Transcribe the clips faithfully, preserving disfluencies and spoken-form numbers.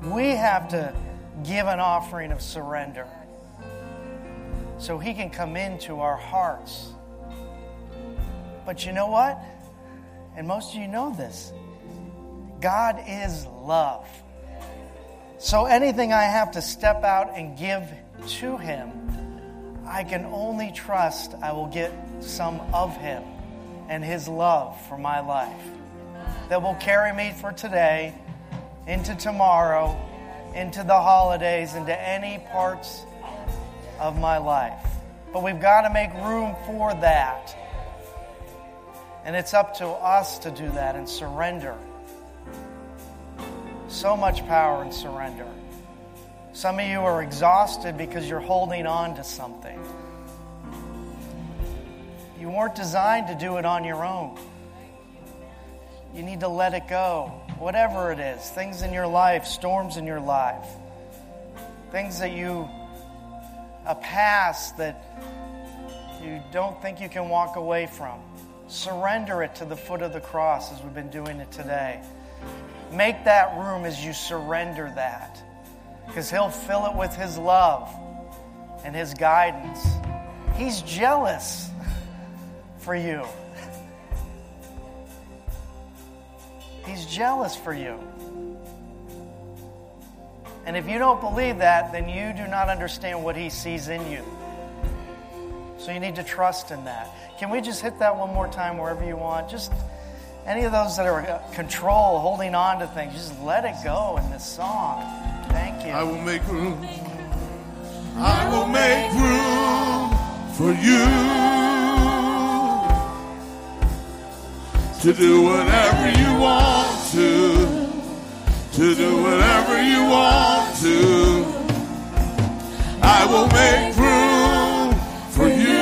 We have to give an offering of surrender so he can come into our hearts. But you know what? And most of you know this. God is love. So anything I have to step out and give to him, I can only trust I will get some of him and his love for my life that will carry me for today, into tomorrow, into the holidays, into any parts of my life. But we've got to make room for that. And it's up to us to do that and surrender. So much power in surrender. Some of you are exhausted because you're holding on to something. You weren't designed to do it on your own. You need to let it go. Whatever it is, things in your life, storms in your life, things that you, a past that you don't think you can walk away from. Surrender it to the foot of the cross as we've been doing it today. Make that room as you surrender that, because he'll fill it with his love and his guidance. He's jealous for you. He's jealous for you. And if you don't believe that, then you do not understand what he sees in you. So you need to trust in that. Can we just hit that one more time wherever you want? Just any of those that are control, holding on to things, just let it go in this song. Thank you. I will make room. I will make room for you to do whatever you want to, to do whatever you want to. I will make room for you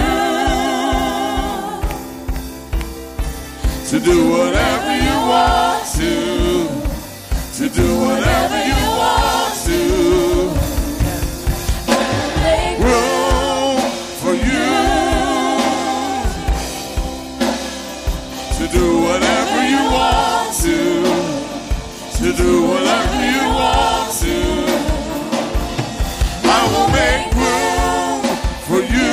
to do whatever you want to, to do whatever you want to. Make room for you to do whatever you want to, to do whatever you want to. I will make room for you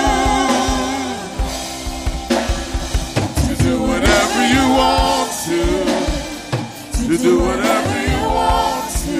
to do whatever you want to, to do whatever you want to.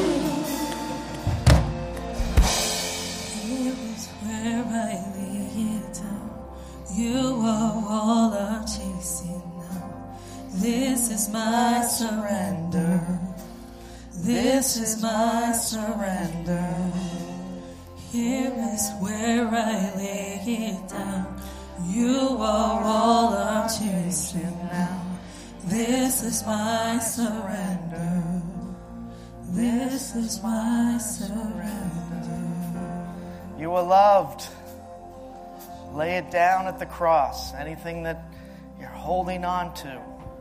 Here is where I lay it down. You are all I'm chasing now. This is my surrender. This is my surrender. Here is where I lay it down. You are all I'm chasing now. This is my surrender. This is my surrender. You are loved. Lay it down at the cross. Anything that you're holding on to.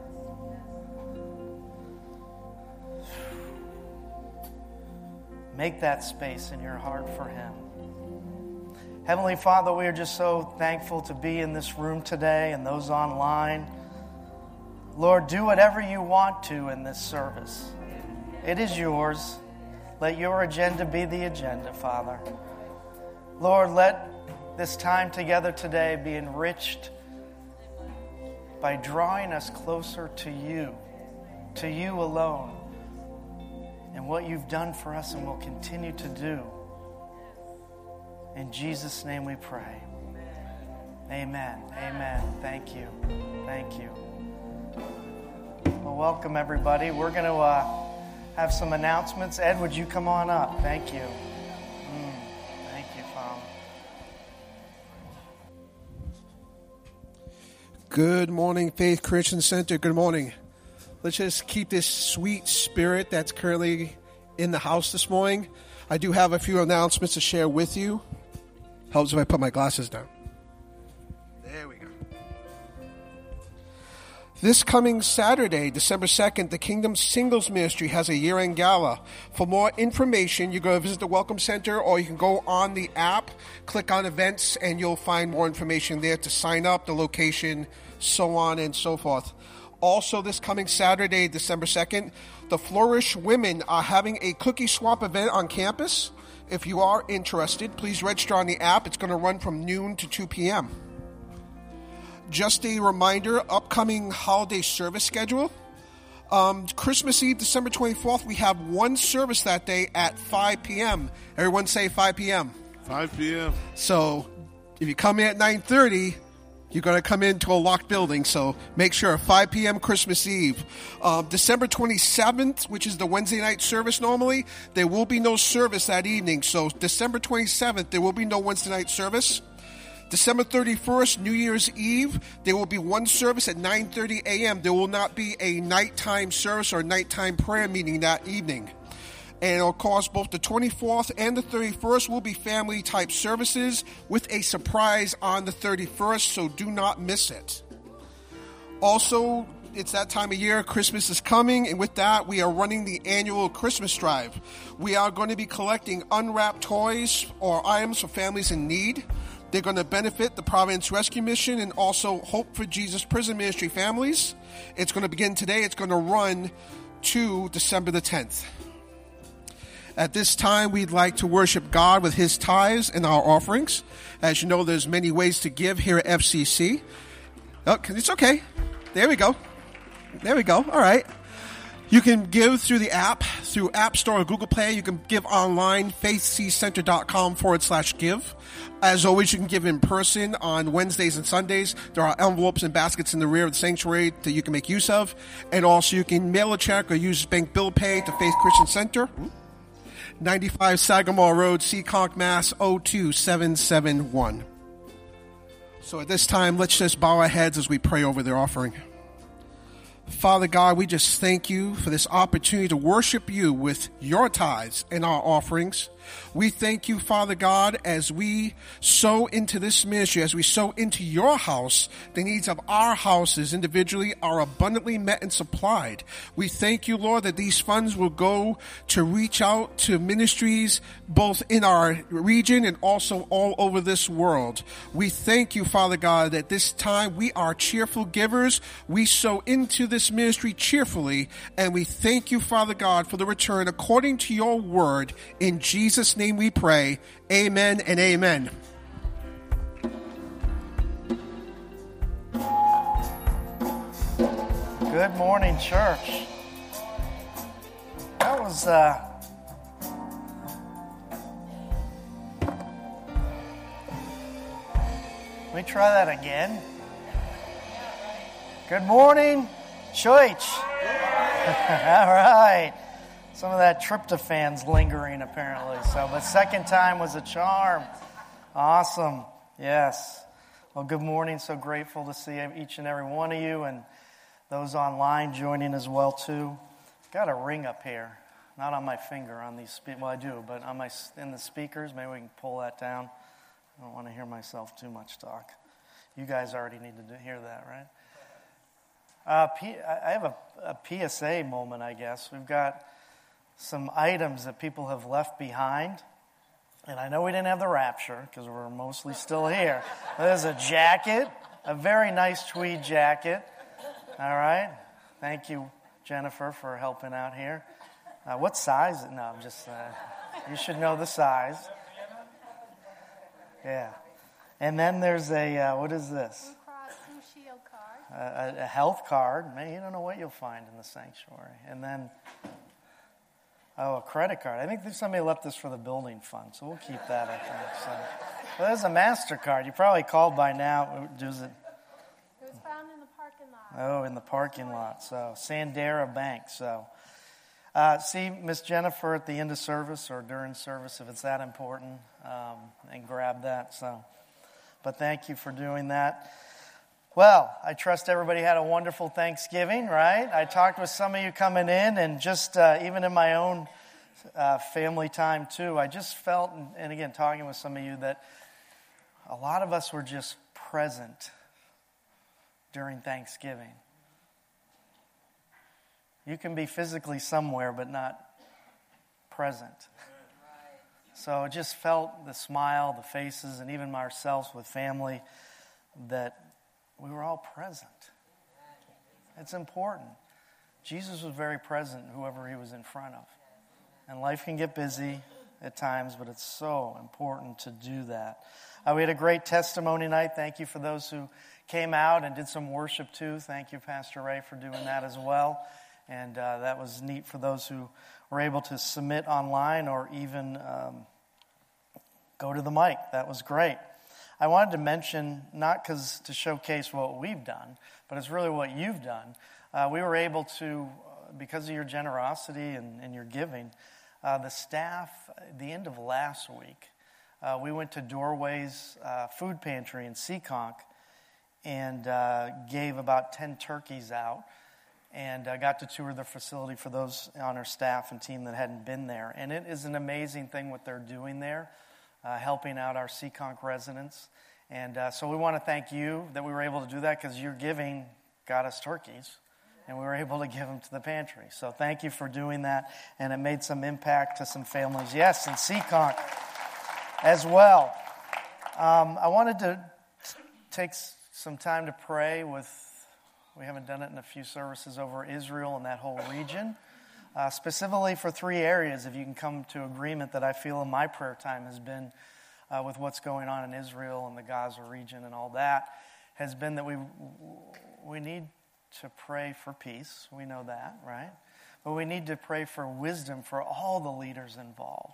Make that space in your heart for him. Heavenly Father, we are just so thankful to be in this room today and those online. Lord, do whatever you want to in this service. It is yours. Let your agenda be the agenda, Father. Lord, let this time together today be enriched by drawing us closer to you, to you alone, and what you've done for us and will continue to do. In Jesus' name we pray. Amen. Amen. Thank you. Thank you. Well, welcome everybody. We're going to uh, have some announcements. Ed, would you come on up? Thank you. Mm, thank you, Father. Good morning, Faith Christian Center. Good morning. Let's just keep this sweet spirit that's currently in the house this morning. I do have a few announcements to share with you. Helps if I put my glasses down. There we go. This coming Saturday, December second, the Kingdom Singles Ministry has a year-end gala. For more information, you go visit the Welcome Center, or you can go on the app, click on events, and you'll find more information there to sign up, the location, so on and so forth. Also, this coming Saturday, December second, The Flourish Women are having a cookie swap event on campus. If you are interested, please register on the app. It's going to run from noon to two p.m. Just a reminder, upcoming holiday service schedule. Um, Christmas Eve, December twenty-fourth, we have one service that day at five p.m. Everyone say five p.m. five p.m. So if you come in at nine thirty, you're going to come into a locked building. So make sure, five p.m. Christmas Eve. Uh, December twenty-seventh, which is the Wednesday night service normally, there will be no service that evening. So December twenty-seventh, there will be no Wednesday night service. December thirty-first, New Year's Eve, there will be one service at nine thirty a.m. There will not be a nighttime service or nighttime prayer meeting that evening. And of course, both the twenty-fourth and the thirty-first will be family-type services with a surprise on the thirty-first, so do not miss it. Also, it's that time of year, Christmas is coming, and with that, we are running the annual Christmas drive. We are going to be collecting unwrapped toys or items for families in need. They're going to benefit the Providence Rescue Mission and also Hope for Jesus Prison Ministry families. It's going to begin today. It's going to run to December the tenth. At this time, we'd like to worship God with His tithes and our offerings. As you know, there's many ways to give here at F C C. Oh, it's okay. There we go. There we go. All right. You can give through the app, through App Store or Google Play. You can give online, faithccenter.com forward slash give. As always, you can give in person on Wednesdays and Sundays. There are envelopes and baskets in the rear of the sanctuary that you can make use of. And also, you can mail a check or use bank bill pay to Faith Christian Center, ninety-five Sagamore Road, Seekonk, Mass. oh two seven seven one. So at this time, let's just bow our heads as we pray over their offering. Father God, we just thank you for this opportunity to worship you with your tithes and our offerings. We thank you, Father God, as we sow into this ministry, as we sow into your house, the needs of our houses individually are abundantly met and supplied. We thank you, Lord, that these funds will go to reach out to ministries both in our region and also all over this world. We thank you, Father God, that this time we are cheerful givers. We sow into this ministry cheerfully, and we thank you, Father God, for the return according to your word. In Jesus' name we pray. Amen and amen. Good morning, church. That was, uh, let me try that again. Good morning, church. All right. Some of that tryptophan's lingering, apparently. So, but second time was a charm. Awesome. Yes. Well, good morning. So grateful to see each and every one of you and those online joining as well, too. Got a ring up here. Not on my finger on these spe- well, I do, but on my in the speakers. Maybe we can pull that down. I don't want to hear myself too much talk. You guys already need to hear that, right? Uh, P- I have a, a P S A moment, I guess. We've got some items that people have left behind. And I know we didn't have the rapture because we're mostly still here. There's a jacket, a very nice tweed jacket. All right. Thank you, Jennifer, for helping out here. Uh, what size? No, I'm just, uh, you should know the size. Yeah. And then there's a, uh, what is this? Blue Shield card. Uh, a, a health card. Man, you don't know what you'll find in the sanctuary. And then, oh, a credit card. I think somebody left this for the building fund, so we'll keep that, I think. So, well, there's a MasterCard. You probably called by now. Does it? It was found in the parking lot. Oh, in the parking lot. So, Sandera Bank. So, uh, see Miss Jennifer at the end of service or during service if it's that important, um, and grab that. So, but thank you for doing that. Well, I trust everybody had a wonderful Thanksgiving, right? I talked with some of you coming in, and just uh, even in my own uh, family time too, I just felt, and, and again, talking with some of you, that a lot of us were just present during Thanksgiving. You can be physically somewhere, but not present. So it just felt the smile, the faces, and even ourselves with family, that we were all present. It's important. Jesus was very present, whoever he was in front of. And life can get busy at times, but it's so important to do that. Uh, we had a great testimony night. Thank you for those who came out and did some worship too. Thank you, Pastor Ray, for doing that as well. And uh, that was neat for those who were able to submit online or even um, go to the mic. That was great. I wanted to mention, not because to showcase what we've done, but it's really what you've done. Uh, we were able to, uh, because of your generosity and, and your giving, uh, the staff, at the end of last week, uh, we went to Doorways uh, Food Pantry in Seekonk and uh, gave about ten turkeys out. And I got to tour the facility for those on our staff and team that hadn't been there. And it is an amazing thing what they're doing there, uh, helping out our Seekonk residents. And uh, so we want to thank you that we were able to do that, because your giving got us turkeys, and we were able to give them to the pantry. So thank you for doing that, and it made some impact to some families. Yes, in Seekonk as well. Um, I wanted to take some time to pray with, we haven't done it in a few services, over Israel and that whole region, uh, specifically for three areas, if you can come to agreement, that I feel in my prayer time has been uh, with what's going on in Israel and the Gaza region and all that, has been that we we need to pray for peace. We know that, right? But we need to pray for wisdom for all the leaders involved.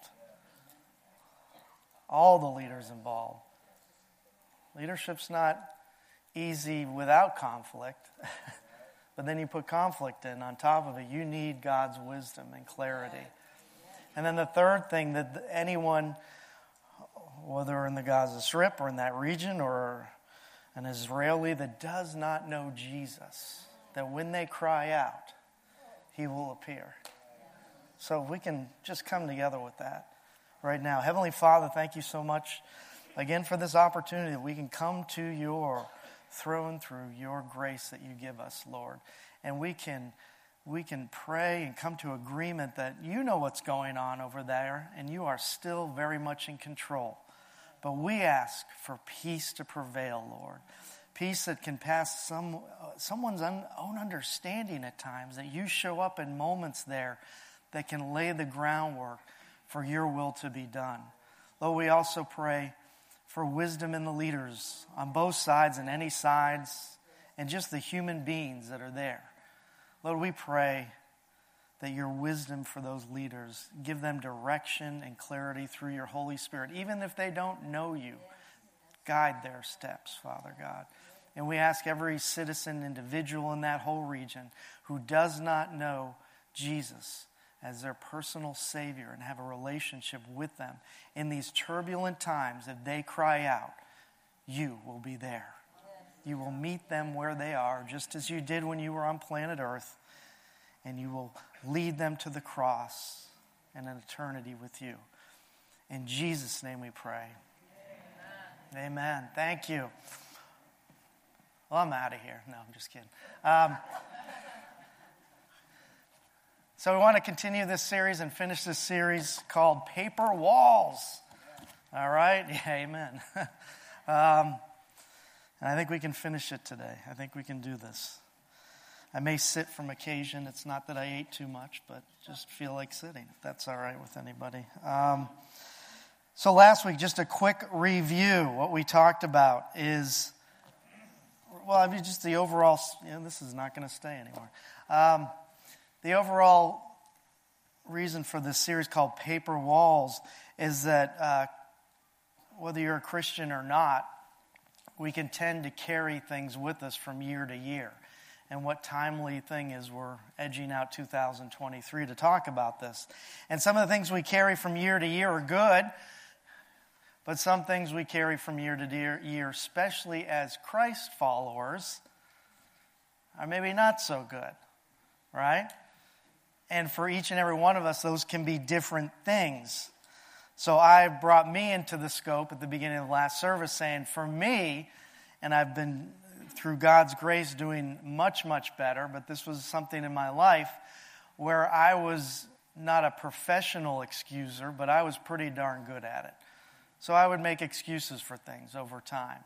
All the leaders involved. Leadership's not easy without conflict. But then you put conflict in on top of it. You need God's wisdom and clarity. And then the third thing, that anyone, whether in the Gaza Strip or in that region or an Israeli that does not know Jesus, that when they cry out, he will appear. So we can just come together with that right now. Heavenly Father, thank you so much again for this opportunity that we can come to your throne through your grace that you give us, Lord. And we can we can pray and come to agreement that you know what's going on over there, and you are still very much in control. But we ask for peace to prevail, Lord. Peace that can pass some uh, someone's un, own understanding at times, that you show up in moments there that can lay the groundwork for your will to be done. Lord, we also pray for wisdom in the leaders on both sides and any sides, and just the human beings that are there. Lord, we pray that your wisdom for those leaders, give them direction and clarity through your Holy Spirit. Even if they don't know you, guide their steps, Father God. And we ask every citizen, individual in that whole region who does not know Jesus as their personal Savior and have a relationship with them in these turbulent times, if they cry out, you will be there. You will meet them where they are, just as you did when you were on planet Earth, and you will lead them to the cross and an eternity with you. In Jesus' name we pray. Amen. Amen. Thank you. Well, I'm out of here. No, I'm just kidding. Um, so we want to continue this series and finish this series called Paper Walls. All right? Yeah, amen. um, and I think we can finish it today. I think we can do this. I may sit from occasion. It's not that I ate too much, but just feel like sitting, if that's all right with anybody. Um, so last week, just a quick review. What we talked about is, well, I mean, just the overall, you know, this is not going to stay anymore. Um, the overall reason for this series called Paper Walls is that uh, whether you're a Christian or not, we can tend to carry things with us from year to year. And what timely thing is we're edging out two thousand twenty-three to talk about this. And some of the things we carry from year to year are good, but some things we carry from year to year, especially as Christ followers, are maybe not so good, right? And for each and every one of us, those can be different things. So I brought me into the scope at the beginning of the last service saying, for me, and I've been, through God's grace, doing much, much better, but this was something in my life where I was not a professional excuser, but I was pretty darn good at it. So I would make excuses for things over time.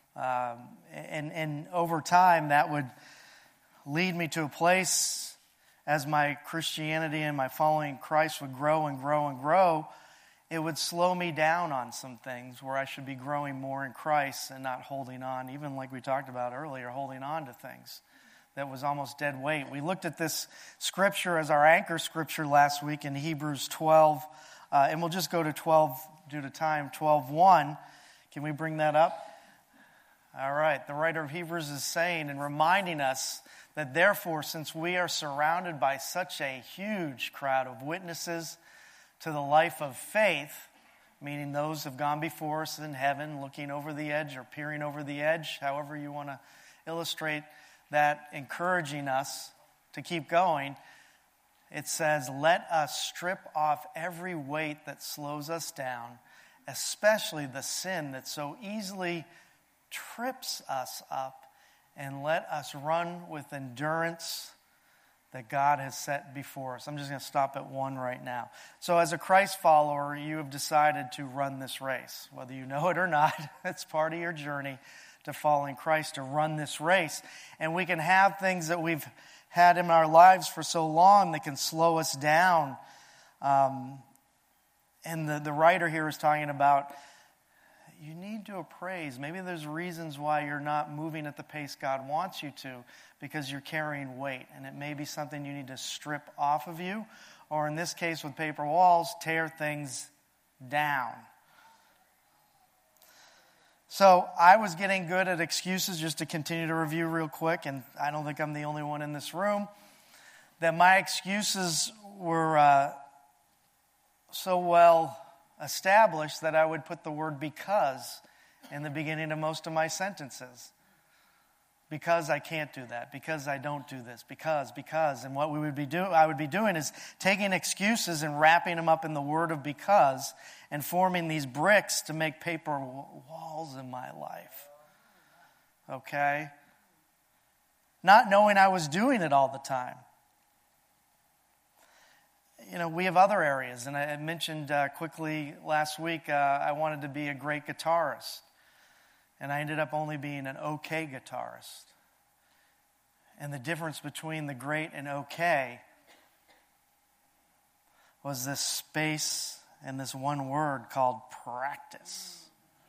Um, and, and over time, that would lead me to a place as my Christianity and my following Christ would grow and grow and grow, it would slow me down on some things where I should be growing more in Christ and not holding on, even like we talked about earlier, holding on to things that was almost dead weight. We looked at this scripture as our anchor scripture last week in Hebrews twelve, uh, and we'll just go to twelve due to time, twelve one. Can we bring that up? All right, the writer of Hebrews is saying and reminding us that therefore, since we are surrounded by such a huge crowd of witnesses to the life of faith, meaning those have gone before us in heaven, looking over the edge or peering over the edge, however you want to illustrate that, encouraging us to keep going, it says, let us strip off every weight that slows us down, especially the sin that so easily trips us up, and let us run with endurance that God has set before us. I'm just going to stop at one right now. So as a Christ follower, you have decided to run this race. Whether you know it or not, it's part of your journey to following Christ, to run this race. And we can have things that we've had in our lives for so long that can slow us down. Um, and the, the writer here is talking about you need to appraise. Maybe there's reasons why you're not moving at the pace God wants you to, because you're carrying weight. And it may be something you need to strip off of you, or in this case with paper walls, tear things down. So I was getting good at excuses, just to continue to review real quick, and I don't think I'm the only one in this room, that my excuses were uh, so well established that I would put the word because in the beginning of most of my sentences. Because I can't do that, because I don't do this, because, because. And what we would be do, I would be doing is taking excuses and wrapping them up in the word of because and forming these bricks to make paper walls in my life. Okay? Not knowing I was doing it all the time. You know, we have other areas, and I mentioned uh, quickly last week, uh, I wanted to be a great guitarist. And I ended up only being an okay guitarist. And the difference between the great and okay was this space and this one word called practice.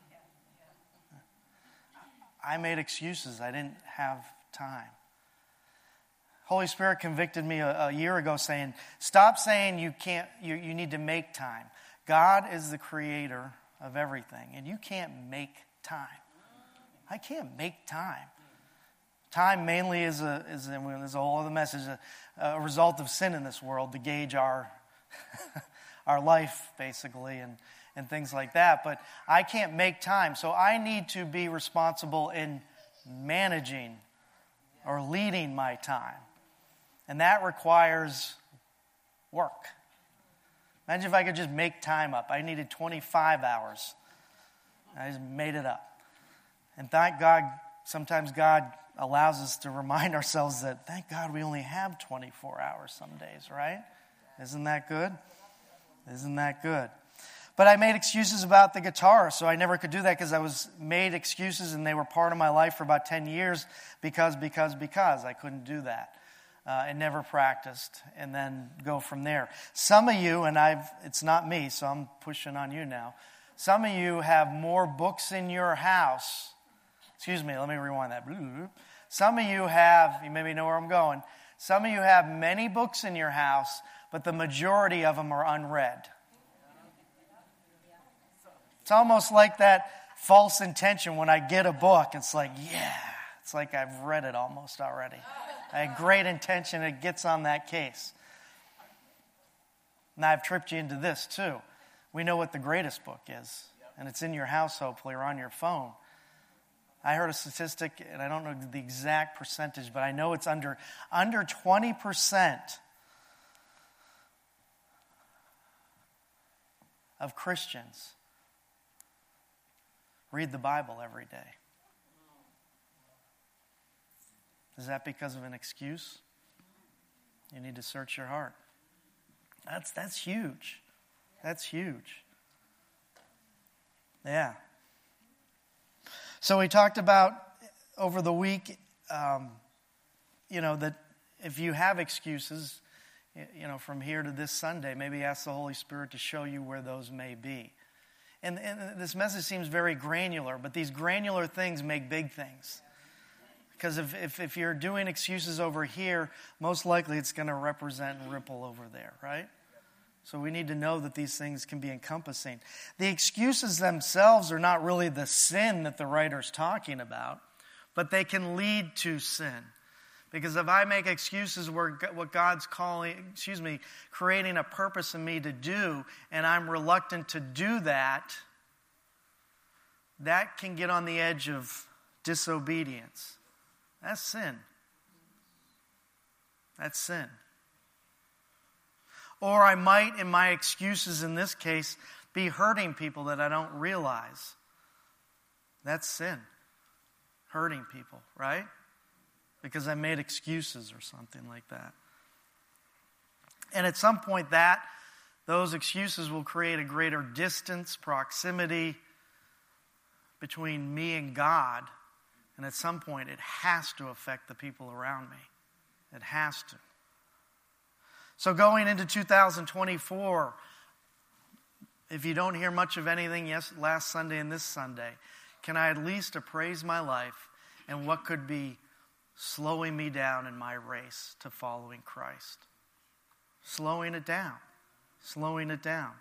I made excuses. I didn't have time. Holy Spirit convicted me a, a year ago saying, stop saying you can't, you, you need to make time. God is the creator of everything, and you can't make time. I can't make time. Time mainly is a is a, there's a whole other message, a, a result of sin in this world to gauge our our life, basically, and, and things like that. But I can't make time, so I need to be responsible in managing or leading my time. And that requires work. Imagine if I could just make time up. I needed twenty-five hours. I just made it up. And thank God, sometimes God allows us to remind ourselves that, thank God we only have twenty-four hours some days, right? Isn't that good? Isn't that good? But I made excuses about the guitar, so I never could do that because I was made excuses and they were part of my life for about ten years because, because, because I couldn't do that. Uh, and never practiced, and then go from there. Some of you, and I've it's not me, so I'm pushing on you now. Some of you have more books in your house. Excuse me, let me rewind that. Some of you have, you maybe know where I'm going. Some of you have many books in your house, but the majority of them are unread. It's almost like that false intention when I get a book. It's like, yeah, it's like I've read it almost already. I had great intention, it gets on that case. Now I've tripped you into this too. We know what the greatest book is, and it's in your house, hopefully, or on your phone. I heard a statistic, and I don't know the exact percentage, but I know it's under under twenty percent of Christians read the Bible every day. Is that because of an excuse? You need to search your heart. That's that's huge. That's huge. Yeah. So we talked about over the week, um, you know, that if you have excuses, you know, from here to this Sunday, maybe ask the Holy Spirit to show you where those may be. And, and this message seems very granular, but these granular things make big things. Because if, if, if you're doing excuses over here, most likely it's going to represent and ripple over there, right? So we need to know that these things can be encompassing. The excuses themselves are not really the sin that the writer's talking about, but they can lead to sin. Because if I make excuses where what God's calling, excuse me, creating a purpose in me to do, and I'm reluctant to do that, that can get on the edge of disobedience. That's sin. That's sin. Or I might, in my excuses in this case, be hurting people that I don't realize. That's sin. Hurting people, right? Because I made excuses or something like that. And at some point that, those excuses will create a greater distance, proximity between me and God. And at some point it has to affect the people around me. It has to. So going into two thousand twenty-four, if you don't hear much of anything yes, last Sunday and this Sunday, can I at least appraise my life and what could be slowing me down in my race to following Christ? Slowing it down. Slowing it down.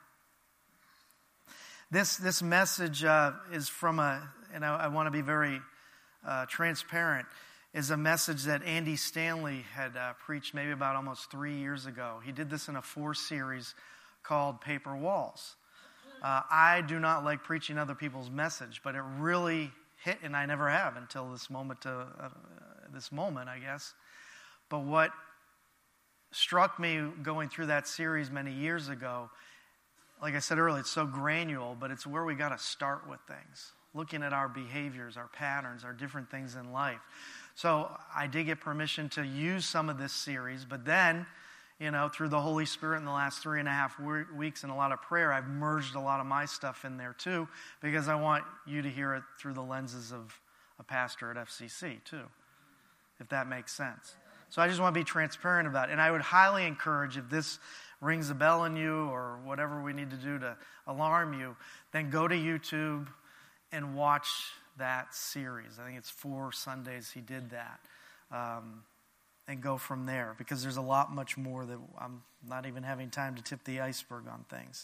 This, this message uh, is from a, and I, I want to be very uh, transparent, is a message that Andy Stanley had uh, preached maybe about almost three years ago. He did this in a four series called Paper Walls. Uh, I do not like preaching other people's message, but it really hit, and I never have until this moment, to, uh, this moment, I guess. But what struck me going through that series many years ago, like I said earlier, it's so granular, but it's where we got to start with things. Looking at our behaviors, our patterns, our different things in life. So I did get permission to use some of this series, but then, you know, through the Holy Spirit in the last three and a half weeks and a lot of prayer, I've merged a lot of my stuff in there too, because I want you to hear it through the lenses of a pastor at F C C too, if that makes sense. So I just want to be transparent about it. And I would highly encourage, if this rings a bell in you or whatever we need to do to alarm you, then go to YouTube and watch that series. I think it's four Sundays he did that. Um, and go from there, because there's a lot much more that I'm not even having time to tip the iceberg on things.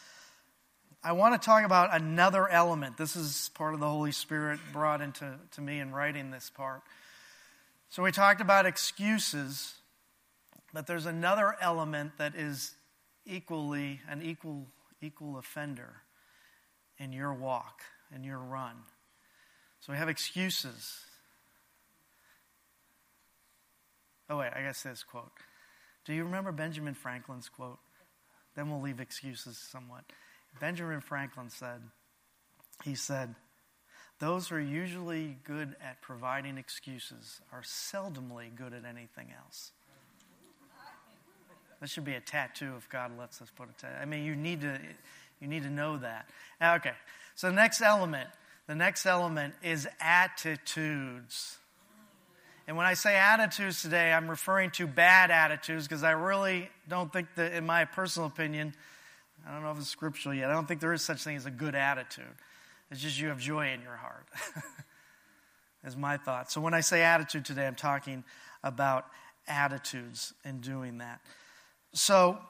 I want to talk about another element. This is part of the Holy Spirit brought into to me in writing this part. So we talked about excuses, but there's another element that is equally an equal equal offender in your walk, in your run. So we have excuses. Oh wait, I guess this quote. Do you remember Benjamin Franklin's quote? Then we'll leave excuses somewhat. Benjamin Franklin said, he said, those who are usually good at providing excuses are seldomly good at anything else. This should be a tattoo if God lets us put a tattoo. I mean, you need to, you need to know that. Okay, so the next element, the next element is attitudes. And when I say attitudes today, I'm referring to bad attitudes, because I really don't think that, in my personal opinion, I don't know if it's scriptural yet, I don't think there is such thing as a good attitude. It's just you have joy in your heart, is my thought. So when I say attitude today, I'm talking about attitudes and doing that. So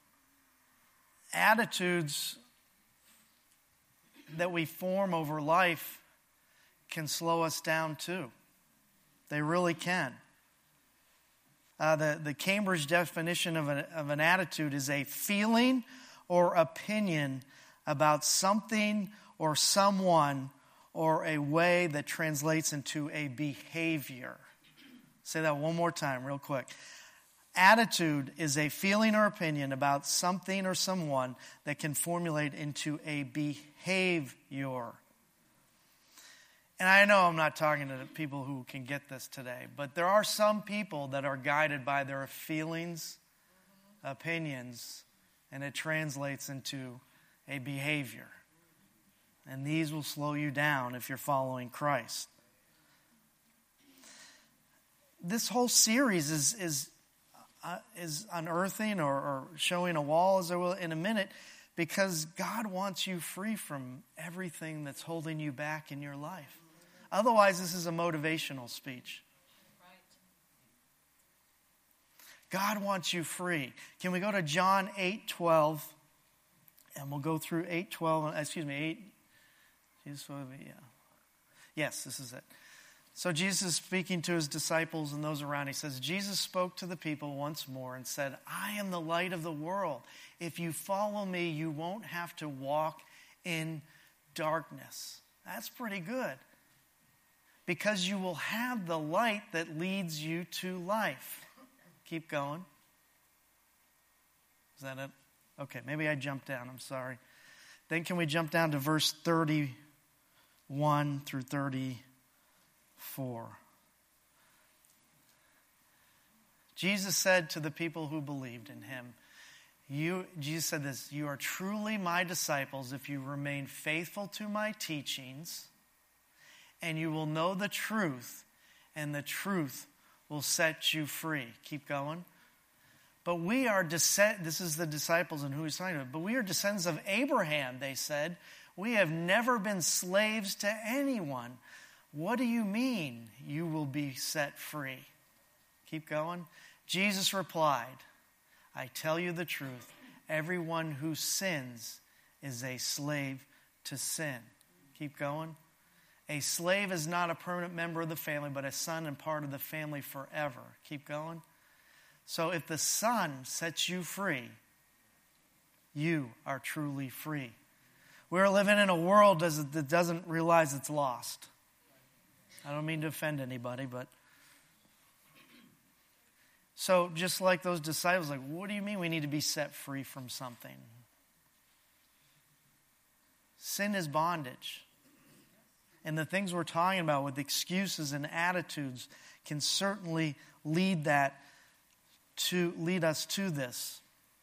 attitudes that we form over life can slow us down too. They really can. Uh, the, the Cambridge definition of, a, of an attitude is a feeling or opinion about something or someone, or a way that translates into a behavior. Say that one more time real quick. Attitude is a feeling or opinion about something or someone that can formulate into a behavior. And I know I'm not talking to people who can get this today, but there are some people that are guided by their feelings, opinions, and it translates into a behavior. And these will slow you down if you're following Christ. This whole series is, is uh, is unearthing or, or showing a wall, as I will in a minute, because God wants you free from everything that's holding you back in your life. Otherwise, this is a motivational speech. God wants you free. Can we go to John eight twelve? And we'll go through eight twelve, excuse me, eight. Jesus, yeah. Yes, this is it. So Jesus is speaking to his disciples and those around. He says, Jesus spoke to the people once more and said, I am the light of the world. If you follow me, you won't have to walk in darkness. That's pretty good. Because you will have the light that leads you to life. Keep going. Is that it? Okay, maybe I jumped down. I'm sorry. Then can we jump down to verse thirty-one through thirty-four? Jesus said to the people who believed in him, "You." Jesus said this, "You are truly my disciples if you remain faithful to my teachings, and you will know the truth, and the truth will set you free." Keep going. But we are descend. This is the disciples and who he's talking about. But we are descendants of Abraham, they said. We have never been slaves to anyone. What do you mean you will be set free? Keep going. Jesus replied, I tell you the truth. Everyone who sins is a slave to sin. Keep going. A slave is not a permanent member of the family, but a son and part of the family forever. Keep going. So if the Son sets you free, you are truly free. We're living in a world that doesn't realize it's lost. I don't mean to offend anybody, but... So just like those disciples, like, what do you mean we need to be set free from something? Sin is bondage. And the things we're talking about with excuses and attitudes can certainly lead that to lead us to this.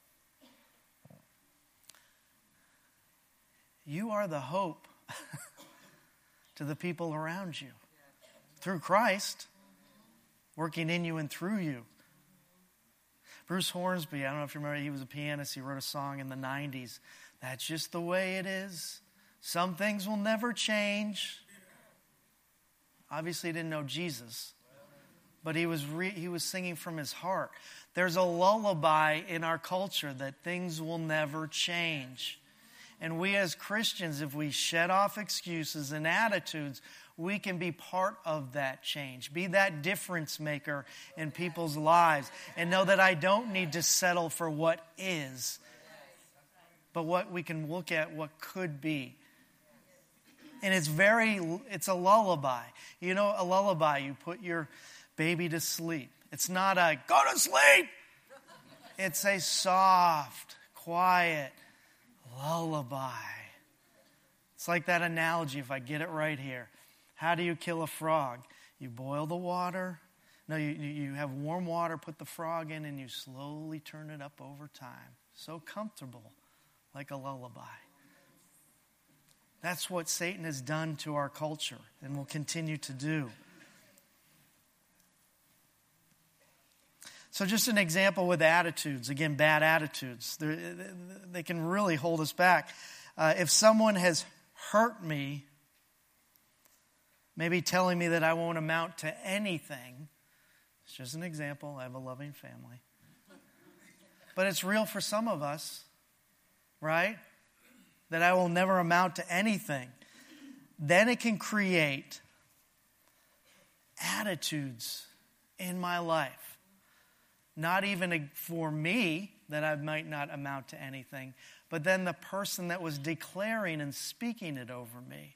You are the hope to the people around you. Through Christ, working in you and through you. Bruce Hornsby, I don't know if you remember, he was a pianist. He wrote a song in the nineties. That's just the way it is. Some things will never change. Obviously, he didn't know Jesus. But he was re- he was singing from his heart. There's a lullaby in our culture that things will never change. And we as Christians, if we shed off excuses and attitudes, we can be part of that change. Be that difference maker in people's lives. And know that I don't need to settle for what is, but what we can look at what could be. And it's very, it's a lullaby. You know, a lullaby, you put your baby to sleep. It's not a, go to sleep. It's a soft, quiet lullaby. It's like that analogy, if I get it right here. How do you kill a frog? You boil the water. No, you, you have warm water, put the frog in, and you slowly turn it up over time. So comfortable, like a lullaby. That's what Satan has done to our culture and will continue to do. So just an example with attitudes. Again, bad attitudes. They're, they can really hold us back. Uh, if someone has hurt me, maybe telling me that I won't amount to anything. It's just an example. I have a loving family. But it's real for some of us, right? That I will never amount to anything. Then it can create attitudes in my life. Not even for me, that I might not amount to anything, but then the person that was declaring and speaking it over me.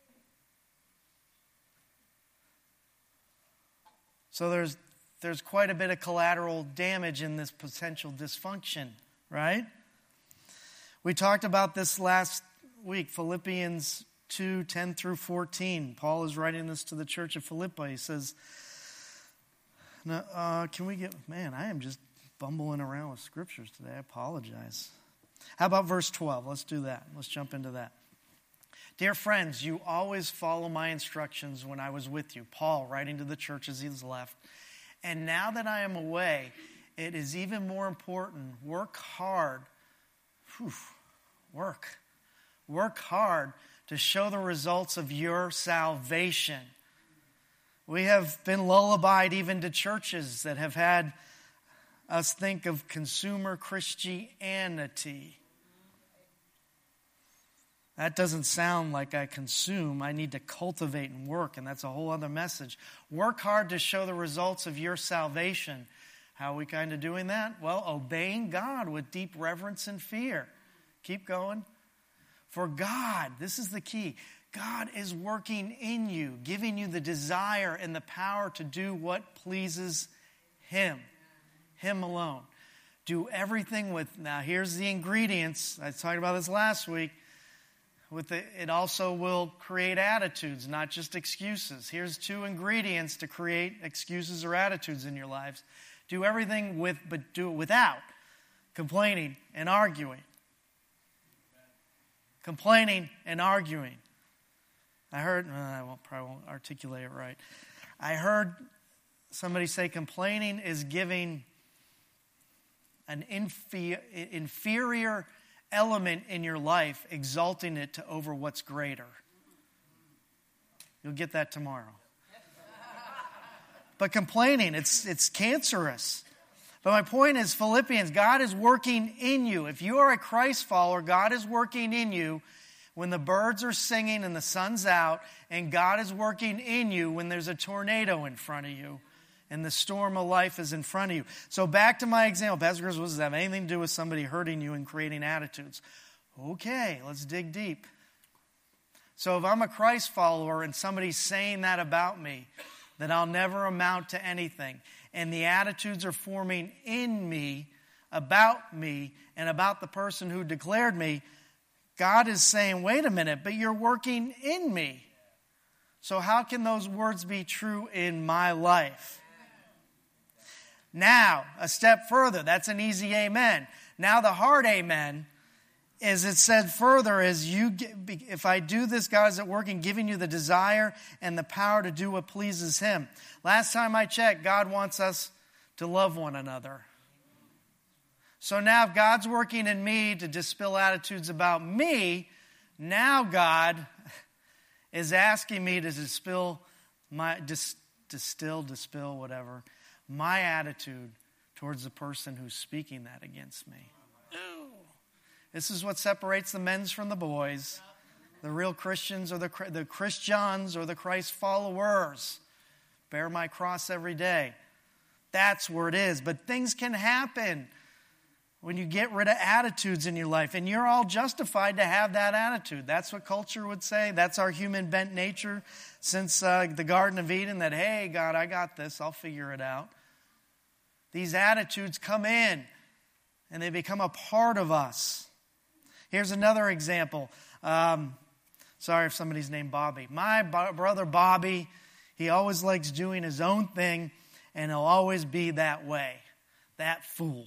So there's there's quite a bit of collateral damage in this potential dysfunction, right? We talked about this last week, Philippians two, ten through fourteen. Paul is writing this to the church of Philippi. He says, now, uh, can we get, man, I am just bumbling around with scriptures today. I apologize. How about verse twelve? Let's do that. Let's jump into that. Dear friends, you always follow my instructions when I was with you. Paul writing to the church as he's left. And now that I am away, it is even more important. Work hard. Whew, work. Work hard to show the results of your salvation. We have been lullabied even to churches that have had us think of consumer Christianity. That doesn't sound like I consume. I need to cultivate and work, and that's a whole other message. Work hard to show the results of your salvation. How are we kind of doing that? Well, obeying God with deep reverence and fear. Keep going. For God, this is the key, God is working in you, giving you the desire and the power to do what pleases Him. Him alone. Do everything with, now here's the ingredients. I talked about this last week. With the, it also will create attitudes, not just excuses. Here's two ingredients to create excuses or attitudes in your lives. Do everything with, but do it without complaining and arguing. Complaining and arguing. I heard, uh, I won't, probably won't articulate it right. I heard somebody say complaining is giving an infe- inferior element in your life, exalting it to over what's greater. You'll get that tomorrow. But complaining, it's it's cancerous. But my point is, Philippians, God is working in you. If you are a Christ follower, God is working in you when the birds are singing and the sun's out, and God is working in you when there's a tornado in front of you and the storm of life is in front of you. So back to my example. Pastor Chris, what does that have anything to do with somebody hurting you and creating attitudes? Okay, let's dig deep. So if I'm a Christ follower and somebody's saying that about me, that I'll never amount to anything, and the attitudes are forming in me, about me, and about the person who declared me, God is saying, wait a minute, but you're working in me. So how can those words be true in my life? Now, a step further, that's an easy amen. Now the hard amen is it said further is you, if I do this, God is at work in giving you the desire and the power to do what pleases Him. Last time I checked, God wants us to love one another. So now if God's working in me to dispel attitudes about me, now God is asking me to distill my, dis, distill, dispel, whatever, my attitude towards the person who's speaking that against me. Ooh. This is what separates the men's from the boys, the real Christians or the, the Christians or the Christ followers. Bear my cross every day. That's where it is. But things can happen when you get rid of attitudes in your life, and you're all justified to have that attitude. That's what culture would say. That's our human bent nature since uh, the Garden of Eden, that, hey, God, I got this. I'll figure it out. These attitudes come in, and they become a part of us. Here's another example. Um, sorry if somebody's named Bobby. My b- brother Bobby, he always likes doing his own thing, and he'll always be that way, that fool.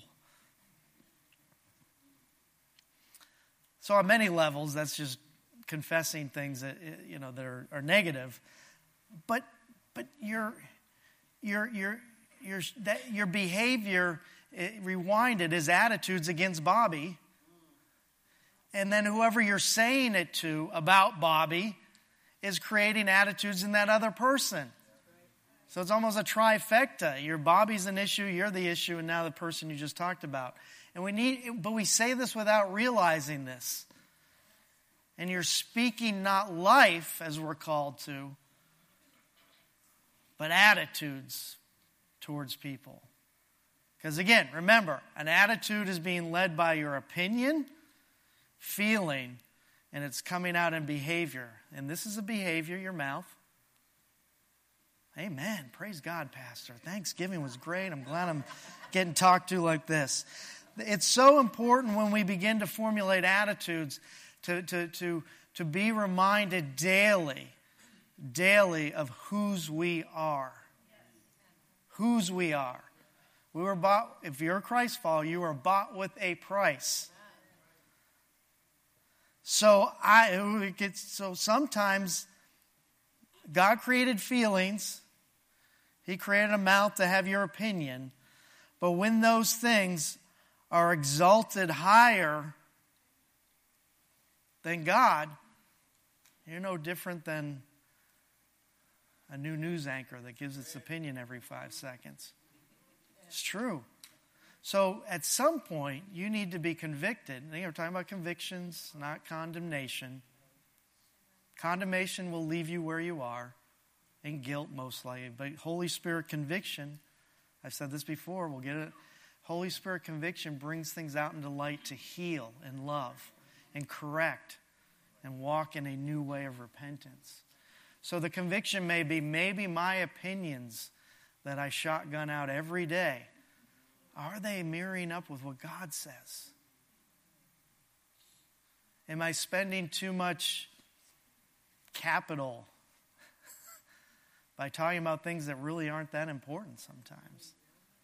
So on many levels, that's just confessing things that, you know, that are, are negative. But but your your your your that your behavior, it, rewinded, his attitudes against Bobby. And then whoever you're saying it to about Bobby is creating attitudes in that other person. So it's almost a trifecta. Your Bobby's an issue, you're the issue, and now the person you just talked about. And we need, but we say this without realizing this. And you're speaking not life, as we're called to, but attitudes towards people. Because again, remember, an attitude is being led by your opinion, feeling, and it's coming out in behavior. And this is a behavior, your mouth. Amen. Praise God, Pastor. Thanksgiving was great. I'm glad I'm getting talked to like this. It's so important when we begin to formulate attitudes to, to, to, to be reminded daily, daily of whose we are. Whose we are. We were bought, if you're a Christ follower, you were bought with a price. So I, it gets, so sometimes God created feelings. He created a mouth to have your opinion. But when those things are exalted higher than God, you're no different than a new news anchor that gives its opinion every five seconds. It's true. So at some point, you need to be convicted. We're talking about convictions, not condemnation. Condemnation will leave you where you are, and guilt most likely. But Holy Spirit conviction, I've said this before, we'll get it. Holy Spirit conviction brings things out into light to heal and love and correct and walk in a new way of repentance. So the conviction may be, maybe my opinions that I shotgun out every day, are they marrying up with what God says? Am I spending too much capital by talking about things that really aren't that important sometimes?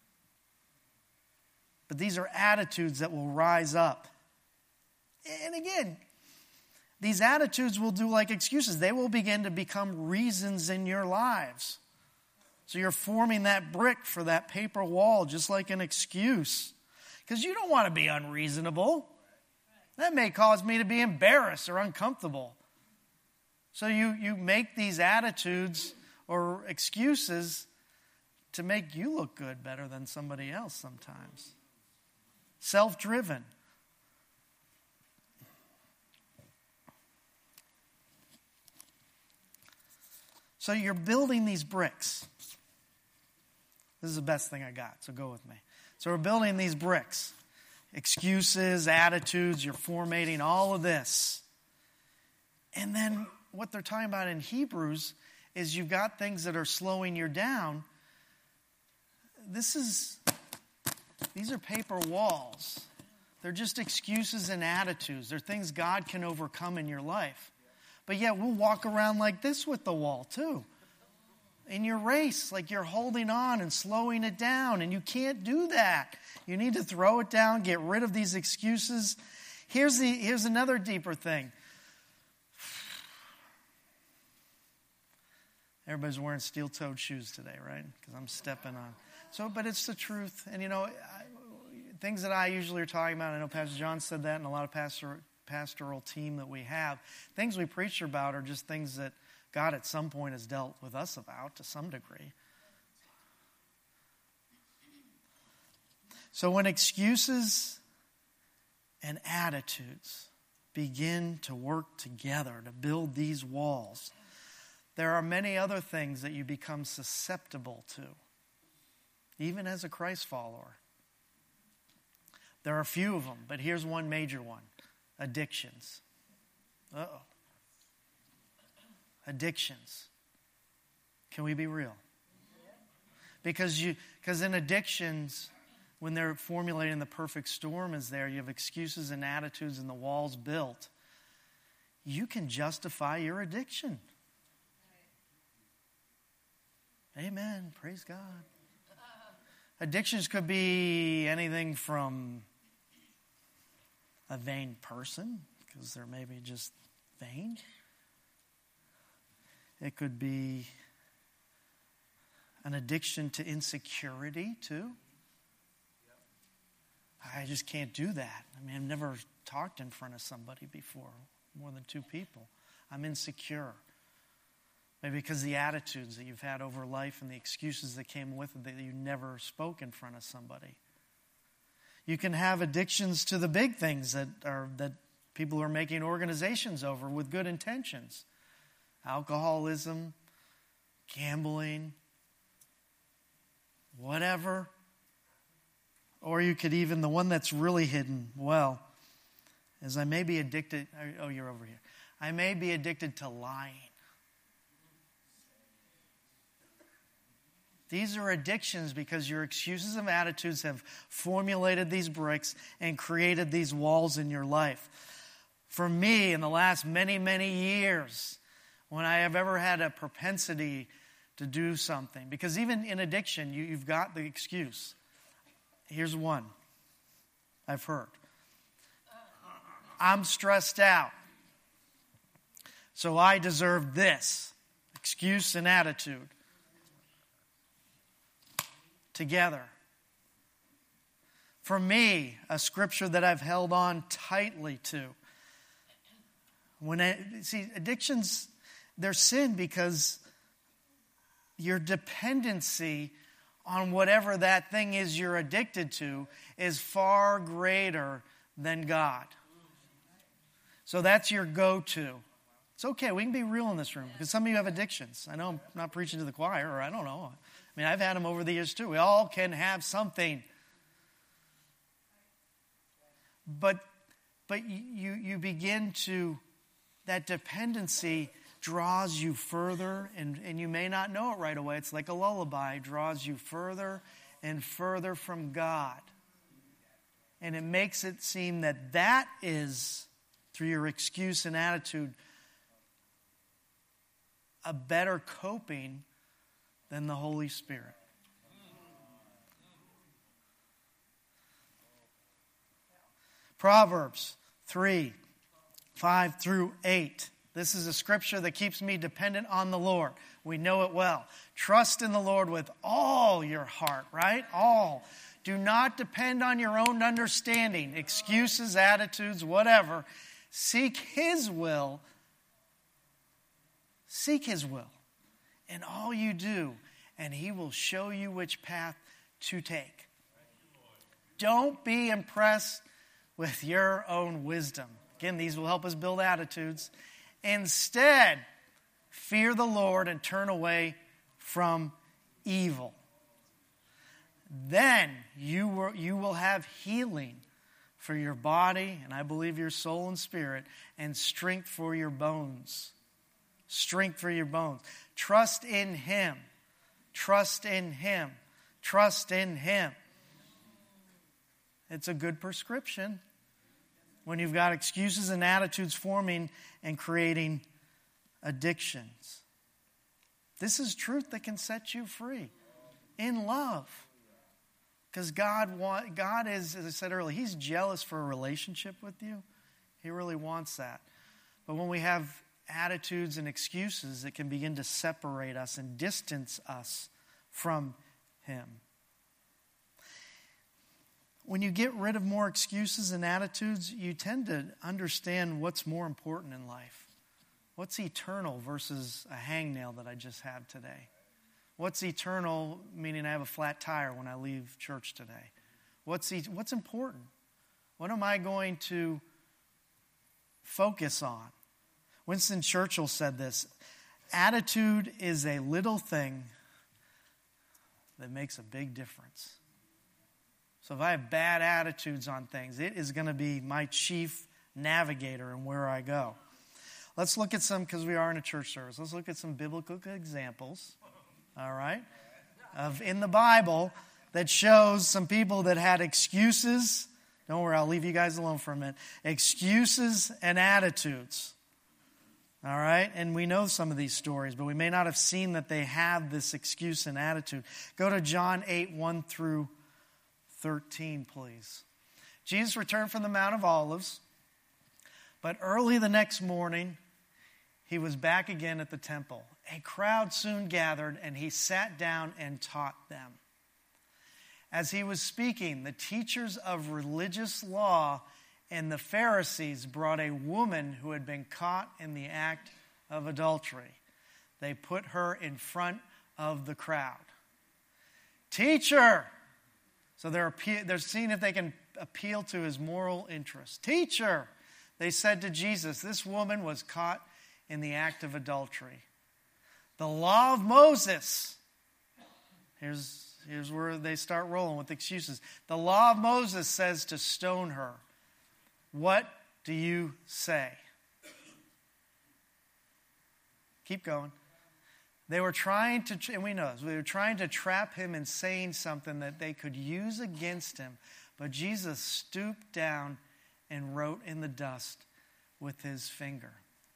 But these are attitudes that will rise up. And again, these attitudes will do like excuses. They will begin to become reasons in your lives. So you're forming that brick for that paper wall just like an excuse. Because you don't want to be unreasonable. That may cause me to be embarrassed or uncomfortable. So you, you make these attitudes or excuses to make you look good better than somebody else sometimes. Self-driven. So you're building these bricks. This is the best thing I got, so go with me. So we're building these bricks. Excuses, attitudes, you're formatting all of this. And then what they're talking about in Hebrews is you've got things that are slowing you down. This is, these are paper walls. They're just excuses and attitudes. They're things God can overcome in your life. But yet we'll walk around like this with the wall too. In your race, like you're holding on and slowing it down, and you can't do that. You need to throw it down, get rid of these excuses. Here's the here's another deeper thing. Everybody's wearing steel-toed shoes today, right? Because I'm stepping on. So, but it's the truth. And you know, I, things that I usually are talking about, I know Pastor John said that, and a lot of pastor, pastoral team that we have, things we preach about are just things that God at some point has dealt with us about to some degree. So when excuses and attitudes begin to work together to build these walls, there are many other things that you become susceptible to, even as a Christ follower. There are a few of them, but here's one major one. Addictions. Uh-oh. Addictions. Can we be real? Because you, because in addictions, when they're formulating the perfect storm is there, you have excuses and attitudes and the walls built. You can justify your addiction. Amen. Praise God. Addictions could be anything from a vain person, because they're maybe just vain. It could be an addiction to insecurity, too. I just can't do that. I mean, I've never talked in front of somebody before, more than two people. I'm insecure. Maybe because of the attitudes that you've had over life and the excuses that came with it that you never spoke in front of somebody. You can have addictions to the big things that are that people are making organizations over with good intentions. Alcoholism, gambling, whatever. Or you could even, the one that's really hidden well, is I may be addicted, oh, you're over here. I may be addicted to lying. These are addictions because your excuses and attitudes have formulated these bricks and created these walls in your life. For me, in the last many, many years, when I have ever had a propensity to do something, because even in addiction, you, you've got the excuse. Here's one I've heard. I'm stressed out, so I deserve this. Excuse and attitude. Together. For me, a scripture that I've held on tightly to. When I, see, addictions, they're sin because your dependency on whatever that thing is you're addicted to is far greater than God. So that's your go-to. It's okay, we can be real in this room because some of you have addictions. I know I'm not preaching to the choir, or I don't know. I mean, I've had them over the years too. We all can have something. But but you you begin to, that dependency draws you further, and, and you may not know it right away. It's like a lullaby, draws you further and further from God. And it makes it seem that that is, through your excuse and attitude, a better coping than the Holy Spirit. Proverbs three, five through eight. This is a scripture that keeps me dependent on the Lord. We know it well. Trust in the Lord with all your heart, right? All. Do not depend on your own understanding, excuses, attitudes, whatever. Seek His will. Seek His will in all you do, and He will show you which path to take. Don't be impressed with your own wisdom. Again, these will help us build attitudes. Instead, fear the Lord and turn away from evil. Then you will, you will have healing for your body, and I believe your soul and spirit, and strength for your bones. Strength for your bones. Trust in Him. Trust in Him. Trust in Him. It's a good prescription when you've got excuses and attitudes forming and creating addictions. This is truth that can set you free in love. Because God want, God is, as I said earlier, He's jealous for a relationship with you. He really wants that. But when we have attitudes and excuses, it can begin to separate us and distance us from Him. When you get rid of more excuses and attitudes, you tend to understand what's more important in life. What's eternal versus a hangnail that I just had today? What's eternal, meaning I have a flat tire when I leave church today? What's e- what's important? What am I going to focus on? Winston Churchill said this: attitude is a little thing that makes a big difference. So if I have bad attitudes on things, it is going to be my chief navigator in where I go. Let's look at some, because we are in a church service, let's look at some biblical examples, all right, of in the Bible that shows some people that had excuses. Don't worry, I'll leave you guys alone for a minute. Excuses and attitudes. All right? And we know some of these stories, but we may not have seen that they have this excuse and attitude. Go to John eight, one through thirteen, please. Jesus returned from the Mount of Olives, but early the next morning, He was back again at the temple. A crowd soon gathered, and He sat down and taught them. As He was speaking, the teachers of religious law and the Pharisees brought a woman who had been caught in the act of adultery. They put her in front of the crowd. Teacher! So they're, they're seeing if they can appeal to His moral interest. Teacher! They said to Jesus, this woman was caught in the act of adultery. The law of Moses. Here's, here's where they start rolling with excuses. The law of Moses says to stone her. What do you say? Keep going. They were trying to, and we know this, they were trying to trap Him in saying something that they could use against Him. But Jesus stooped down and wrote in the dust with His finger.